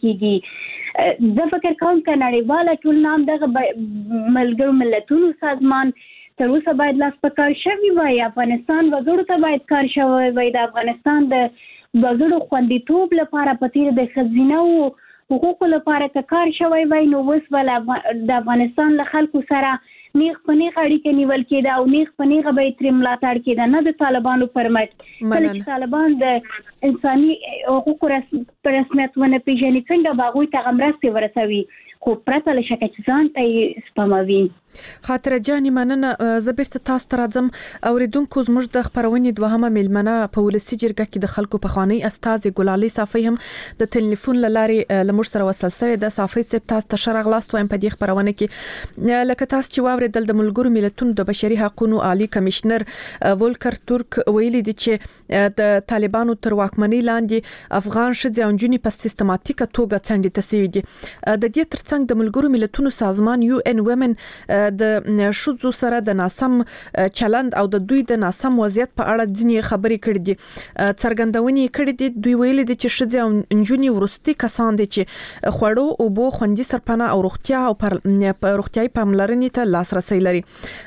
کیږي. زه فکر کوم چې نړیواله ټولنه هم دغه ملګرو ملتونو سازمان تر اوسه باید لاس په کار شوی وای. افغانستان وګړو ته باید کار شوی وای. د افغانستان د وګړو خوندیتوب لپاره په تیر د ښځینه او حقوقو لپاره که کار شوی وای نو اوس به د افغانستان له خلکو سره نیغ په نیغ اړیکه نیول کېده او نیغ په نیغه به یې ترې ملاتړ کېده، نه د طالبانو پر مټ. کله چې طالبان د انساني حقوقو په رسمیت ونه پېژني څنګه به هغوی ته هغه مرستې ورسوي، خو پرته له شکه چې ځان ته یې سپموي. خاطره جانې مننه. زه بیرته تاسو ته راځم. اوریدونکو زموږ د خپرونې دوهمه میلمنه په ولسي جرګه کې د خلکو پخوانی استازي ګلالي صافی هم د ټلیفون له لارې له موږ سره وصل شوی د. صافی صاحب تاسو ته ښه راغلاست وایم په دې خپرونه کې. لکه تاسو چې واورېدل د ملګرو ملتونو د بشري حقوقو عالی کمشنر ولکر ترک ویلي دي چې د طالبانو تر واکمنۍ لاندې افغان ښځې او نجونې په سیستماتیکه توګه څنډې ته شوي دي. د دې ترڅنګ د ملګرو ملتونو سازمان یو ان وومن د شذو سره د ناسم چلند او د دوی د ناسم وضعیت په اړه ځینې خبرې کړې دي، څرګندونې کړې دي. دوی ویلي دي چې ښځې او نجونې ورستي کسان دي چې خوړو او بو خوندي سرپناه او روغتیا او پر روغتیاي پاملرنې ته لاسرسي لري.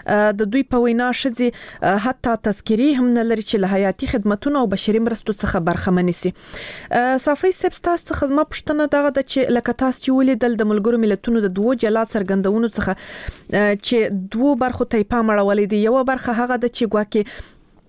د دوی په وینا ښځې حتی تذکری هم نه لري چې له حیاتي خدماتو او بشري مرستو څخه برخمن شي. صافي سب تاسو څخه زما پوښتنه دغه د چې لکه تاسو چې ولیدل د ملګرو ملتونو د دوه جلا څرګندونو څخه چې دوه برخو ته پام اړولې دي. یو برخه هغه د چې ګواکې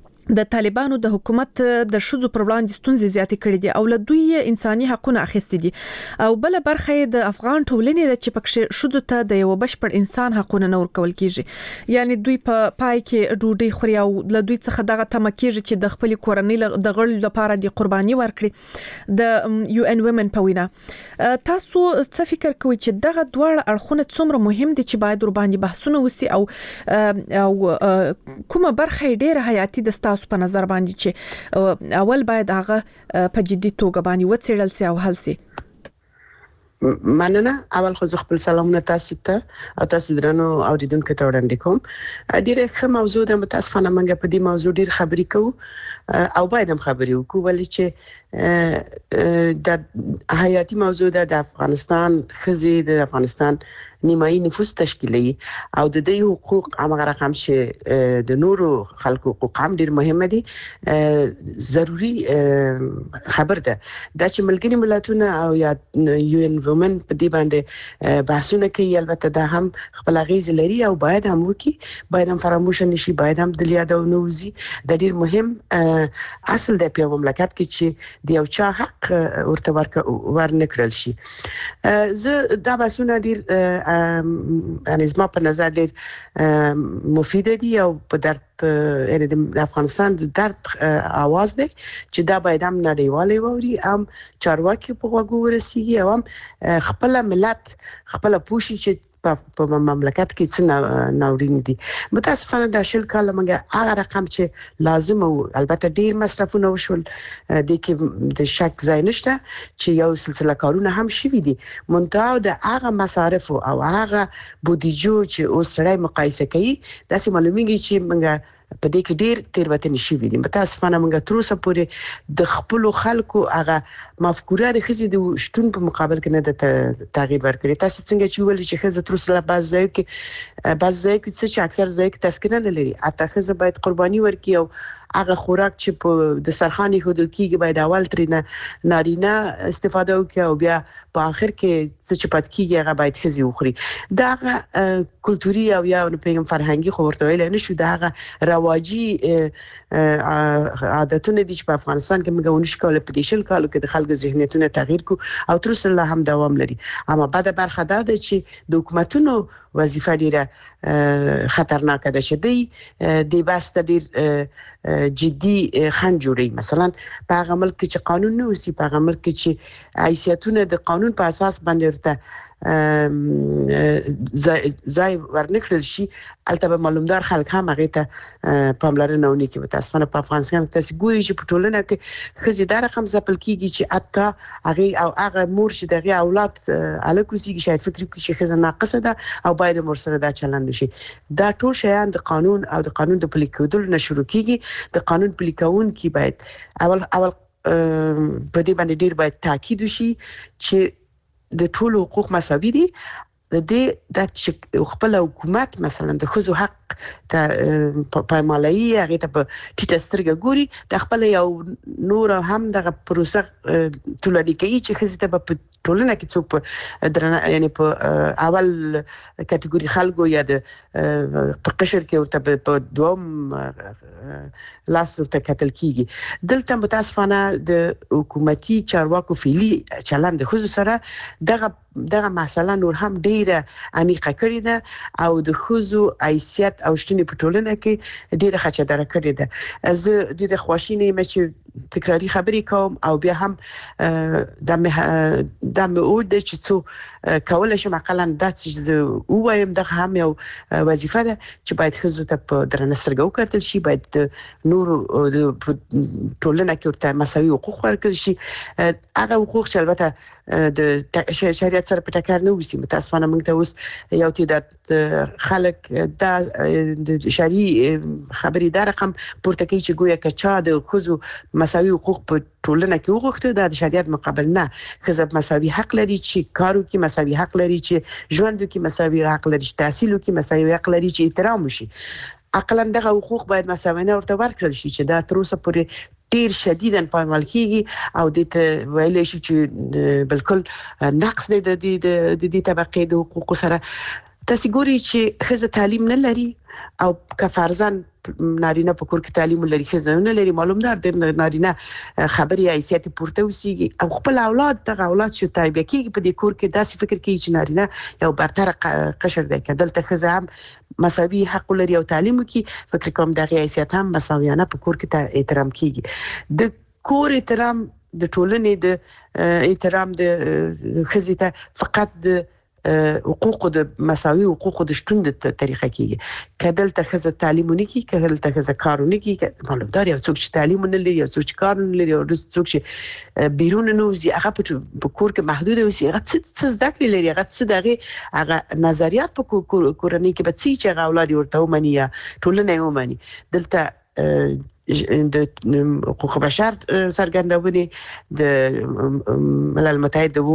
د طالبانو د حکومت د شذو پر وړاندې ستونزې زیاتې کړې دي او له دوی انساني حقوقونه اخیستي دي، او بل برخه د افغان ټولنې د چې پکې شذو ته د یو بشپړ انسان حقوقونه نه ورکول کیږي. یعنی دوی په پای کې ډوډۍ خوري او له دوی څخه دغه تمه کیږي چې د خپل کورنۍ د غړو لپاره د قرباني ورکړي. د یو ان وومن په وینا تاسو څه فکر کوئ چې دغه دواړه اړخونه څومره مهم دي چې باید ور باندې بحثونه وسی او او کومه برخه ډیره حیاتي د تاسو په نظر باندې چې اول باید هغه په جدي توګه باندې وڅېړل سي او حل سي؟ مننه. اول خو خپل سلامونه تاسو ته او تاسو درنو اوریدونکو ته وړاندې کوم. ډیره ښه موضوع ده. متاسفانه موږ په دې موضوع ډیر خبرې کوو او باید هم خبرې وکړو، ولې چې د حیاتي موضوع ده. د افغانستان ښځې د افغانستان نیمایي نفوس تشکیلوي او د دې حقوق هغه رقم چې د نورو خلکو حقوق هم ډیر مهمه دي. ضروری خبر ده دا چې ملګري ملتونه او یا یو ان وومن په دې باندې بحثونه کوي. البته دا هم خپل غیز لري او باید هم وکي، باید هم فراموش نشي، باید هم د یاد او نوزي. د ډیر مهم اصل د په مملکت کې چې د یو چا حق ورته ورنکړل شي. زه دا بحثونه ډیر یعنی زما په نظر ډیر مفید دي او په درد یعنی د افغانستان د درد आवाज دی چې دا باید هم نړیوالي ووري، هم چارواکي په غوږ ورسیږي او هم خپل ملت خپل پوښي چې په مملکت کې څه ناورین دي. متاسفانه د شل کال موږ هغه رقم چې لازم او البته ډیر مصرفونه وشول د کې د شک ځای نشته چې یو سلسله کارونه هم شوي دي، منتها د هغه مصارف او هغه بودیجو چې اوس سړی مقایسه کوي داسې معلومیږي چې موږ په دې کې ډیر تیروتنې شوي دي. متاسفانه موږ تر اوسه پورې د خپل خلکو هغه مفکوره د ښځې د شتون په مقابل کې نه د تغییر ورکړي. تاسو څنګه چې ویل چې ښځه تر اوسه بعض ځای کې بعض ځای کې چې اکثر ځای کې تذکره نه لري، اته ښځه باید قرباني ورکړي او هغه خوراک چې په د سرخاني هودل کېږي باید اول ترې نارینه استفاده وکړي او بیا په اخر کې چې پات کېږي هغه باید ښځې وخوري. دا کلتوري او یا په پیغام فرهنګي خو ورته ویل نه شو. دا هغه رواجي عادتونه دي چې په افغانستان کې موږ ونشو کولای په دې شل کالو کې د خلکو ذهنیتونه تغییر کو او تر اوسه لا هم دوام لري. اما بعد برخه دا ده چې د حکومتونو وظیفه ډیره خطرناکه ده چې دی د باسته ډیر جدي خنډ جوړي. مثلا په هغه ملک چې قانون نه وسی، په هغه ملک چې حیثیتونه د قانون په اساس باندې ورته ځای ورنکړل شي البته معلومدار خلک هم هغه ته پاملرنه ونی کوي. متاسفانه په افغانستان کې تاسو ګورئ چې په ټولنه کې خزي دا رقم ځپل کیږي چې اته هغه او هغه مور چې دغه اولاد الکوسیږي شاید فکر کوي چې خزه ناقصه ده او باید مور سره دا چلند شي. دا ټول شیان د قانون او د قانون د پلي کېدل نه شروع کیږي. د قانون پلي کول کی باید اول اول په دې باندې ډیر باید تاکید وشي چې د ټول حقوق مساوي دي. د دې د خپل حکومت مثلا د خزو حق ته پایمالایي هغه ته په ټیټه سترګه ګوري د خپل یو نور هم دغه پروسه ټولنې کوي چې خزي ته په ټولنه کې څوک درنه یعنی په اول کټګوري خلکو یا د په قشر کې ورته په دوم لاس ورته کتل کیږي. دلته متاسفانه د حکومتي چارواکو فعلی چلند خو سره دغه دغه مسله نور هم ډیره عمیقه کړې ده او د خوځو حیثیت او شتونی په ټولنه کې ډیره خچدره کړې ده. زه د خواشینې مې چې تکراری خبرې کوم او بیا هم د د مود چې څو کول شم عقلان د چې وایم دغه هم یو وظیفه ده چې باید خزو ته په درنه سرګو کتل شي. باید نور ټولنه کې ورته مساوي حقوق ورکړل شي. هغه حقوق چې البته د شریعت سره په ټکر نه وسی. متاسفانه موږ ته اوس یو تعداد خلک دا د شریعي خبري دا رقم پورته کوي چې ګویا کچا د خزو مساوي حقوق په ټولنه کې وغوښته د شریعت مقابل نه. خزب مساوي حق لري چې کارو کې مساوي حق لري چې ژوندو کې مساوي حق لري چې تحصیلو کې مساوي حق لري چې احترام وشي. عقلاً دغه حقوق باید مساوینه ورته ورکړل شي چې دا تر اوسه پورې ډیر شدیداً پامل کیږي او د ویل شي چې بالکل نقص دی د دې طبقه د حقوق سره. تاسو ګورئ چې خزه تعلیم نه لري او کفارزان نارینه په کور کې تعلیم لري خزه نه لري. معلومدار د نارینه خبري حیثیت پورته وسیږي او خپل اولاد دغه اولاد شو تربیه کیږي په دې کور کې داسې فکر کوي چې نارینه یو برتر قشر دی. کدل ته خزه هم مساوي حق لري او تعلیم کوي. فکر کوم دغه حیثیت هم مساویانه په کور کې احترام کیږي. د کور احترام د ټولنې د احترام د خزه ته فقط د حقوق د مساوي حقوق د شتون د طریقه کیږي. کدل ته خزه تعلیمونه کی کدل ته خزه کارونه کی معلومدار یو څوک چې تعلیمونه لري یو څوک چې کارونه لري او څوک چې بیرون نه وزي هغه په کور کې محدود وي. هغه څه زده کړې لري هغه څه دغه هغه نظریات په کورنۍ کې به څه چې هغه اولاد ورته ومني یا ټولنه یې ومني. دلته د حقوق بشر سرګندونې د ملل متحد د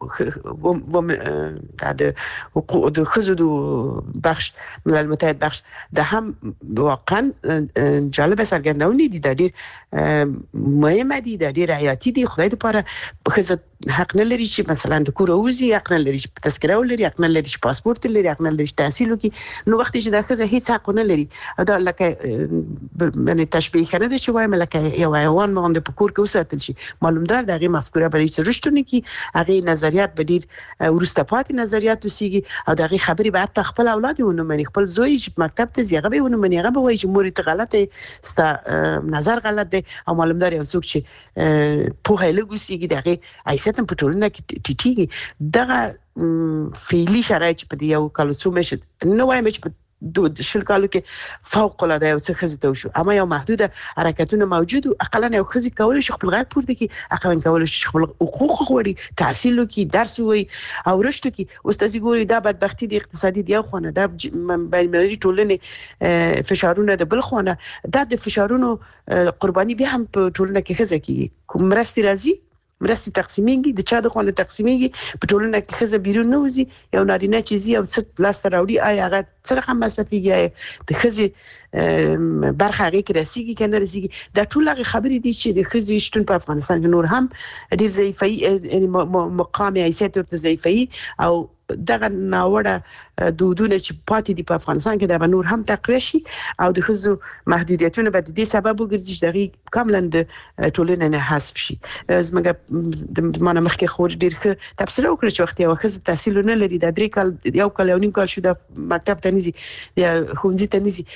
د حقوق د خزو د بخش ملل متحد بخش د هم واقعا جالب سرګندونې دي. د ډیر مهمه دي د ډیر حیاتي دي. خدای دې لپاره خزه حق نه لري چې مثلا د کور اوزي حق نه لري چې تذکره ولري حق نه لري چې پاسپورت لري حق نه لري چې تحصیل وکړي. نو وخت چې د خزه هیڅ حق نه لري دا لکه باندې تشبیه کنه د چې وایم لکه یو حیوان باندې په کور کې وساتل شي. معلومدار دغه مفکوره بلې چې رښتونی کی هغه نظریات به ډیر ورسته پاتې نظریات وسیږي او دغه خبري به حتی خپل اولاد ونه مني. خپل زوی چې مکتب ته ځي هغه به ونه مني. هغه به وایي چې مور ته غلطه ستا نظر غلط دی او معلومدار یو څوک چې په هله وسیږي دغه حیثیت په ټولنه کې ټیټیږي. دغه فعلی شرایط په یو کال څو مشه نو وایم چې د شل کالو کې فوق العاده یو څه خزي ته شو. اما یو محدوده حرکتونه موجود او اقلا یو خزي کول شي خپل غږ پورته کی اقلا کول شي خپل حقوق غوړي تحصیل کی درس وي او رشتو کی. استاد ګوري دا بدبختی د اقتصادي دی خونه د بین‌المللي ټولنې فشارونه د بل خونه دا د فشارونو قرباني به هم په ټولنه کې خزه کیږي. کوم مرستي راځي مرستي تقسیمېږي د چا د خونه تقسیمېږي په ټولنه کې خزه بیرون نه وځي. یو نارینه چې زی او څه لاس راوړي آیا هغه سره هم مسافيږي د خزه برخه هغه کې رسیږي کنه رسیږي. دا ټول هغه خبرې دي چې د خزه شتون په افغانستان کې نور هم ډیر ضعیفي مقام حیثیت ورته ضعیفي او دغه ناوړه دودونه چې پاتې دي په افغانستان کې دا به نور هم تقویه شي او د خزو محدودیتونه به د دې سبب وګرځي چې دغه کاملا د ټولنې نه حذف شي. زموږ د مانه مخکې خور ډیر ښه تفسیر وکړ چې وخت یو خزه تحصیل نه لري د درې کال یو کال یو نیم کال شو د مکتب ته نيزي یا ښوونځي ته نيزي. مالدار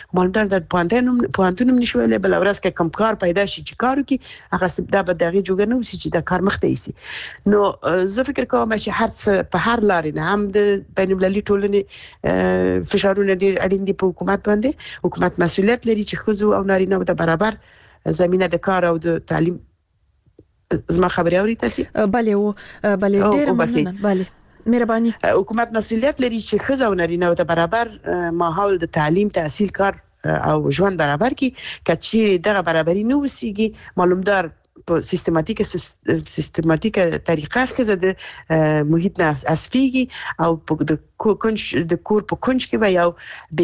د پوهنتون پوهنتون نشو له بل ورځ کې کم کار پیدا شي چې کار وکي هغه سبدا به دغه جوګ نه وسی چې د کار مخ ته ایسي نو زه فکر کوم چې هر څه په هر لارې نه هم د بین المللي ټولنې فشارونه ډیر اړین دي په حکومت باندې حکومت مسؤلیت لري چې ښځو او نارینه ته برابر زمينه د کار او د تعلیم زما خبري اوري تاسو بله او بله ډیر مننه بله مهرباني حکومت مسؤلیت لري چې ښځو او نارینه ته برابر ماحول د تعلیم تحصیل کار او ژوند برابر کی کچې دغه برابرۍ نه وسیږي معلومدار په سیستماتیکه سیستماتیکه طریقه خزه د محیط نه اسفیږي او په د کونج د کور په کونج کې به یو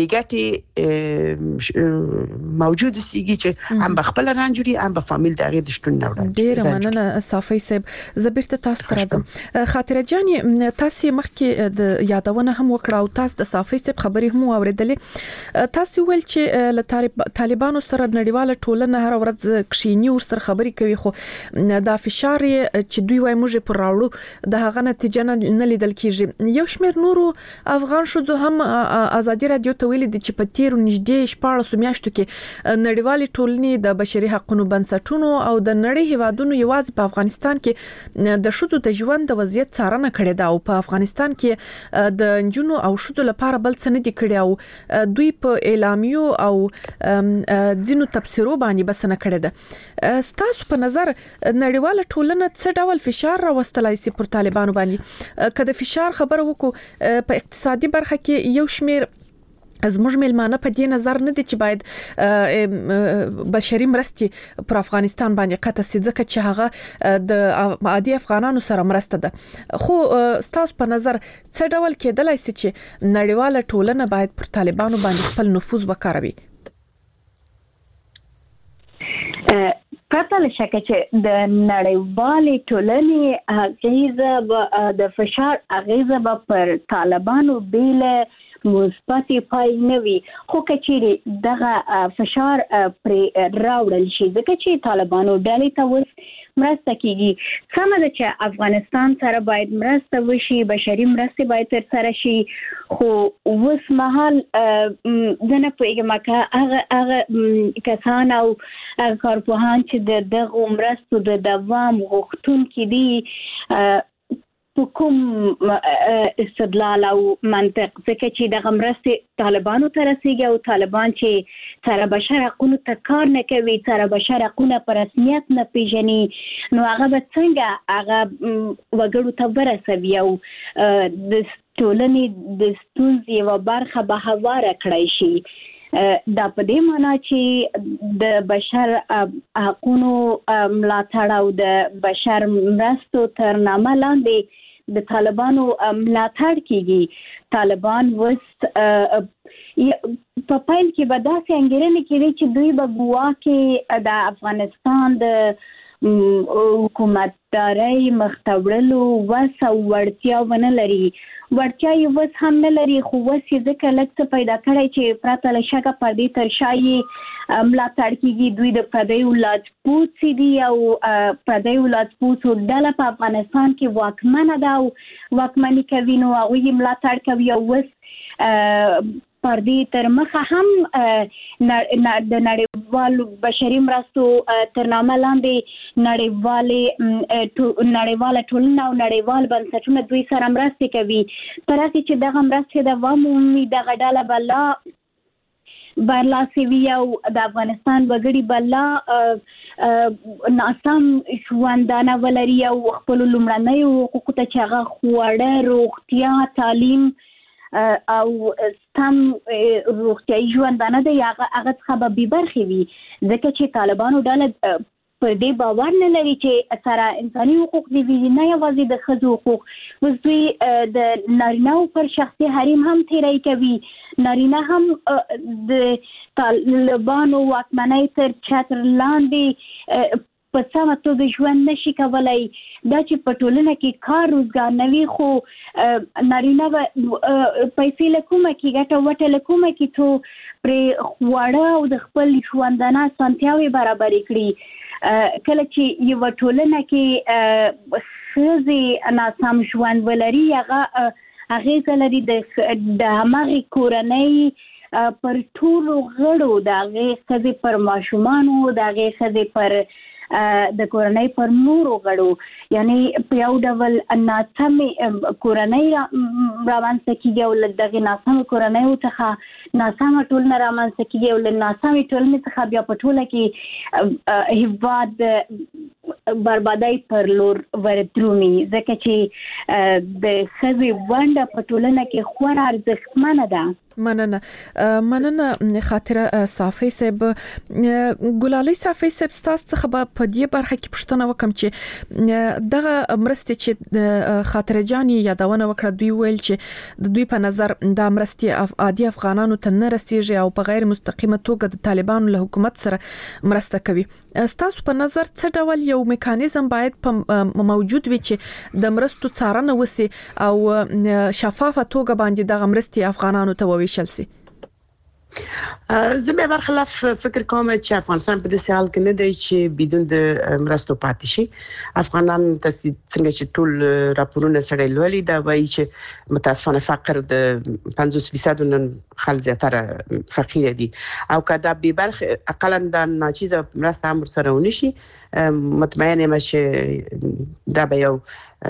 بیګټي موجود سیږي چې هم بخپل رانجوري هم په فامیل دغه د شتون نه وړي ډیر مننه صافي صاحب زبرته تاسو ترځم خاطر جان تاسو مخکې د یادونه هم وکړه او تاسو د صافي صاحب خبرې هم اوریدلې تاسو ویل چې له طالبانو سره نړیواله ټولنه هر ورځ کښینی ور سره خبرې کوي خو دا فشار چې دوی وای موږ پر راوړو د هغه نتیجه نه لیدل کیږي یو شمېر نورو افغان شوزو هم ازادي رادیو ته ویل دي چې په تیرو نږدې شپږ میاشتو کې نړیوالې ټولنې د بشري حقوقو بنسټونو او د نړۍ هیوادونو یوازې په افغانستان کې د شوزو د ژوند د وضعیت څارنه کړې ده او په افغانستان کې د انجونو او شوزو لپاره بل څه نه دي کړی او دوی په اعلامیو او ځینو تفسیرو باندې بس نه کړی ده ستاسو په نظر نړیواله ټولنه څه ډول فشار راوستلای شي پر طالبانو باندې کله فشار خبره وکړو په اقتصادي برخه کې یو شمیر زموږ ملمانه په دې نظر نه دي چې باید بشري مرستې پر افغانستان باندې قطع سي ځکه چې هغه د عادي افغانانو سره مرسته ده خو ستاسو په نظر څه ډول کېدلای شي چې نړیواله ټولنه باید پر طالبانو باندې خپل نفوذ وکاروي پرته له شکه چې د نړیوالې ټولنې اغیزه د فشار اغیزه به پر طالبانو بیل مثبت پای نه وي خو کچېری دغه فشار پر راوړل شي ځکه چې طالبانو ډلې ته وس مرسته کیږي سمه ده چې افغانستان سره باید مرسته وشي بشري مرسته باید تر سره شي خو وس مهال دنه په یمکه هغه هغه کسان او کارپوهان چې د دغه مرستو د دوام غوښتونکي دي کوم استدلال او منطق ځکه چې د غمرستې طالبانو ته رسیږي او طالبان چې سره بشر حقوقو ته کار نه کوي سره بشر حقوقو په رسمیت نه پیژني نو هغه به څنګه هغه وګړو ته ورسوي او د ټولنې د ستونزې یوه برخه به هواره کړی شي دا په دې معنی چې د بشر حقوقو ملاتړ او د بشر مرستو تر نامه لاندې د طالبانو ملاتړ کیږي طالبان وست په پایل کې به داسې انګیرنې کړي چې دوی به ګواکې د افغانستان د حکومتدارۍ مختوړلو وس او وړتیا ونه لري وړتیا یې وس هم نه لري خو وس یې ځکه لږ څه پیدا کړی چې پرته له شکه پر دې تر شا یې ملاتړ کیږي دوی د پردیو لاجپوت دي او پردیو لاجپوتو ډله په افغانستان کې واکمنه ده او واکمني کوي نو هغوی یې ملاتړ کوي او وس پر دې تر مخه هم د نړیوالو بشري مرستو تر نامه لاندې نړیوالې نړیواله ټولنه او نړیوال بنسټونه دوی سره مرستې کوي تر هغې چې دغه مرستې دوام ومومي دغه ډله به لا برلاسې وي او د افغانستان وګړي به لا ناسم ژوندانه ولري او خپلو لومړنیو حقوقو ته چې هغه خواړه روغتیا تعلیم او سم روغتیايي ژوندانه دی هغه هغه څخه به بې برخې وي ځکه چې طالبانو ډله پر دې باور نه لري چې سره انساني حقوق دی وي نه یوازې د ښځو حقوق اوس دوی د نارینهو پر شخصي حریم هم تیری کوي نارینه هم د طالبانو واکمنۍ تر چتر لاندې په سمه توګه ژوند نشي کولای دا چې په ټولنه کې کار روزګار نه وي خو نارینه به پیسې له کومه کې ګټه وټه له کومه کې څو پرې خواړه او د خپل ژوندانه اسانتیاوې برابرې کړي کله چې یوه ټولنه کې ښځې ناسم ژوند ولري هغه اغېزه لري د هماغې کورنۍ پر ټولو غړو د هغې ښځې پر ماشومانو د هغې ښځې پر د کورنۍ پر نورو غړو یعنی په یو ډول ناسمې کورنۍ رامنځته کېږي او له دغې ناسمې کورنیو څخه ناسمه ټولنه رامنځته کېږي او له ناسمې ټولنې څخه بیا په ټوله کې هېواد بربادۍ پر لور ورترومي ځکه چې د ښځې ونډه په ټولنه کې خورا ارزښتمنه ده. مننه مننه خاطره صافی صاحب. ګلالۍ صافی صاحب تاسو څخه به په دې برخه کې پوښتنه وکم چې دغه مرستې چې خاطره جانی یادونه وکړه دوی ویل چې د دوی په نظر د مرستې عادي افغانانو ته نه رسیږي او په غیر مستقیمه توګه د طالبانو له حکومت سره مرسته کوي. تاسو په نظر څه ډول یو میکانیزم باید په موجود وي چې د مرستو څارنه وسی او شفافه توګه باندې د مرستې افغانانو ته وویشل سي؟ زه به برخلاف فکر کوم چې افغانستان په داسې حال کې نه دی چې بدون د مرستو پاتې شي. افغانان تاسو څنګه چې ټول راپورونه سره لولي دا وایي چې متاسفانه فقر د پنځوس فیصد نن خل زیاتره فقیر دي او کدا به برخه اقلا د ناچیزه مرسته هم سره ونشي. مطمئن یم چې دا به یو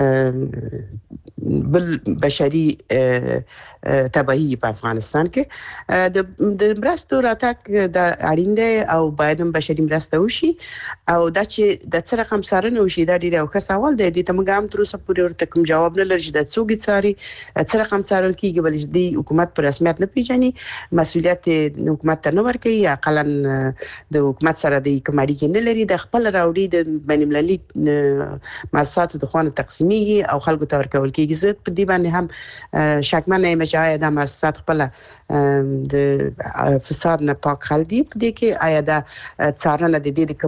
بل بشري تباہی په افغانستان کې د د مرستو راتګ د اړین دی او باید هم بشري مرسته وشي او دا چې د څه رقم څارنه وشي دا ډیر یو ښه سوال دی. د تمګه هم تر اوسه پورې ورته کوم جواب نه لري د څوګي څاري څه رقم څارل کیږي ولې د حکومت پر رسمیت نه پیژني مسؤلیت حکومت ته نه ورکوي اقلا د حکومت سره د کماډي کې نه لري د خپل راوړي د بین المللي مؤسساتو د خوانه تقسیمي او خلکو ته ورکول کیږي. زه په دې باندې هم شکمنه یم چې آیا د مؤسسات خپل د فساد نه پاک خل دي په دې کې آیا د څارنه د دې د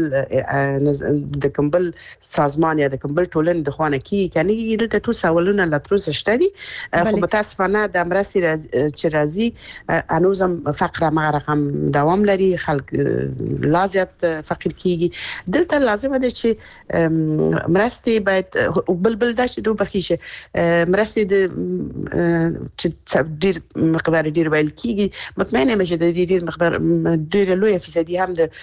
کمبل د کمبل سازمان یا د کمبل ټولنې د خوانه کې کني دلته ټول سوالونه لا تر اوسه شته دي. خو متاسفانه د مرستې چې راځي انوزم فقر ما رقم دوام لري خلک لا زیات فقیر کیږي. دلته لازم ده چې مرستې باید بل بل دا چې دوه بخیشه مرستې د چې ډیر مقدار ډیر ویل کیږي مطمئن یم چې د ډیر مقدار ډیر لوی فیصدي هم د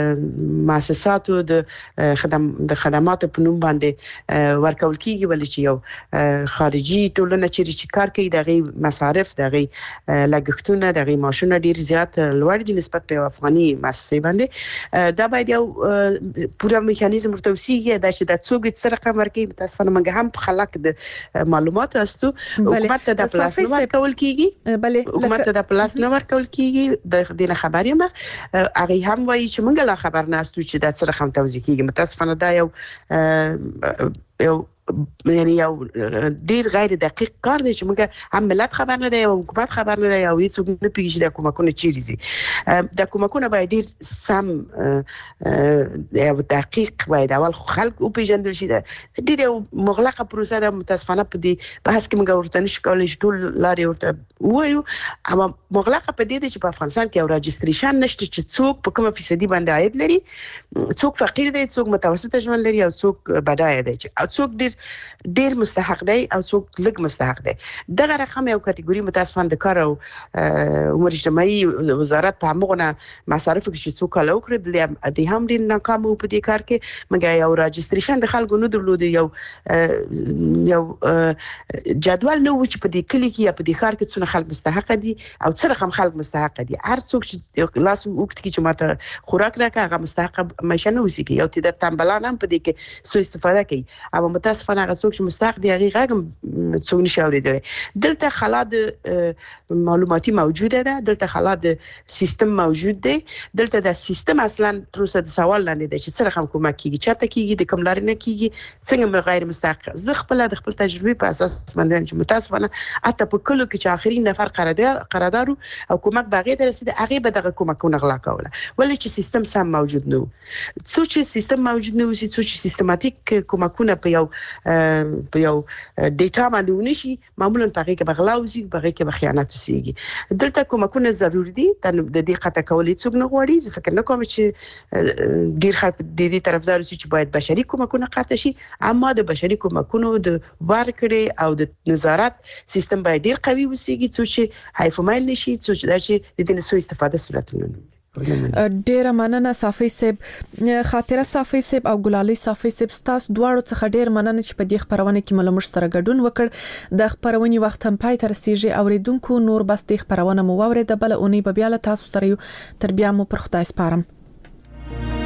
مؤسساتو د خدم د خدماتو په نوم باندې ورکول کیږي ولې چې یو خارجي ټولنه چې کار کوي دغه مصارف دغه لګښتونه دغه معاشونه ډیر زیات لوړ دي نسبت په افغاني مؤسسې باندې. دا باید یو پوره میکانیزم ورته وسیږي دا چې د څوګ څه رقم ورکوي متاسفانه موږ هم په خلک د معلوماتو استو حکومت ته د پلاس نه ورکول کیږي بله حکومت ته د پلاس نه ورکول کیږي د دې نه خبرې ما هغه هم وایي چې موږ لا خبر نه استو چې د سره هم توضیح کیږي. متاسفانه دا یو یو یعنی یو ډیر غیر دقیق کار دی چې موږ هم ملت خبر نه دی او حکومت خبر نه دی او هیڅ نه پیږي د کومکونه چیرې دي. د کومکونه باید ډیر سم او دقیق باید اول خلک او پیژندل شي. ډیر یو مغلقه پروسه ده متاسفانه په دې بحث کې موږ ورته نشو کولای چې ټول لارې ورته وایو اما مغلقه په دې چې په افغانستان کې یو راجستریشن نشته چې څوک په کومه فیصدي باندې عاید لري څوک فقیر دی څوک متوسط ژوند لري او څوک بډای دی او څوک ډیر ډیر مستحق دی او څوک لږ مستحق دی. دغه رقم یو کټګوري متاسفانه د کار او امور اجتماعي وزارت په هغه مصارف کې چې څوک له وکړه د هم ډیر ناکام او په دې کار کې مګر یو راجستریشن د خلکو نه درلود یو یو جدول نو چې په دې کلی کې یا په دې ښار کې څونه خلک مستحق دي او څه رقم خلک مستحق دي. هر څوک چې لازم وخت کې چې ماته خوراک راکړه هغه مستحق مشه نه وسی کې یو تیر تنبلان هم په دې کې سو استفاده کوي اما متاسفانه هغه څوک چې مستحق دی هغه غږم څوک نشي اوریدلی. دلته خلا د معلوماتي موجوده ده دلته خلا د سیستم موجود دی دلته د سیستم اصلا تر اوسه د سوال لاندې دی چې څه رقم کومه کیږي چاته کیږي د کوم لارې نه کیږي څنګه غیر مستحق. زه خپل د خپل تجربه په اساس باندې چې متاسفانه اته په کلو کې چې اخرین نفر قرارداد قرارداد او کومک باغې ته رسیدي هغه به دغه کومکونه غلا کوله ولې چې سیستم سم موجود نه و. څو چې سیستم موجود نه و چې څو چې سیستماتیک کومکونه په یو په یو ډیټا باندې ونشي معمولا په هغه کې بغلاوزي په هغه کې خیانت وسیږي دلته کومکونه ضروری دي د دې قطع کولې څوک نه غواړي زه فکر نه کوم چې ډیر خلک د دې طرفدار شي چې باید بشري کومکونه قطع شي اما د بشري کومکونو د ورکړې او د نظارت سیستم باید ډیر قوي وسیږي چې هایفومایل نشي چې د دې نسو استفاده صورت نه ډیر مننه صافي صاحب خاطره صافي صاحب او ګلالي صافي صاحب تاسو دواړو څخه ډیر مننه چې په دې خبرونه کې ملمش سره ګډون وکړ د خبرونې وخت هم پای تر سیږي اوریدونکو نور بس د خبرونه مو ووري د بل اونۍ به بیا له تاسو سره یو تر بیا مو پر خدای سپارم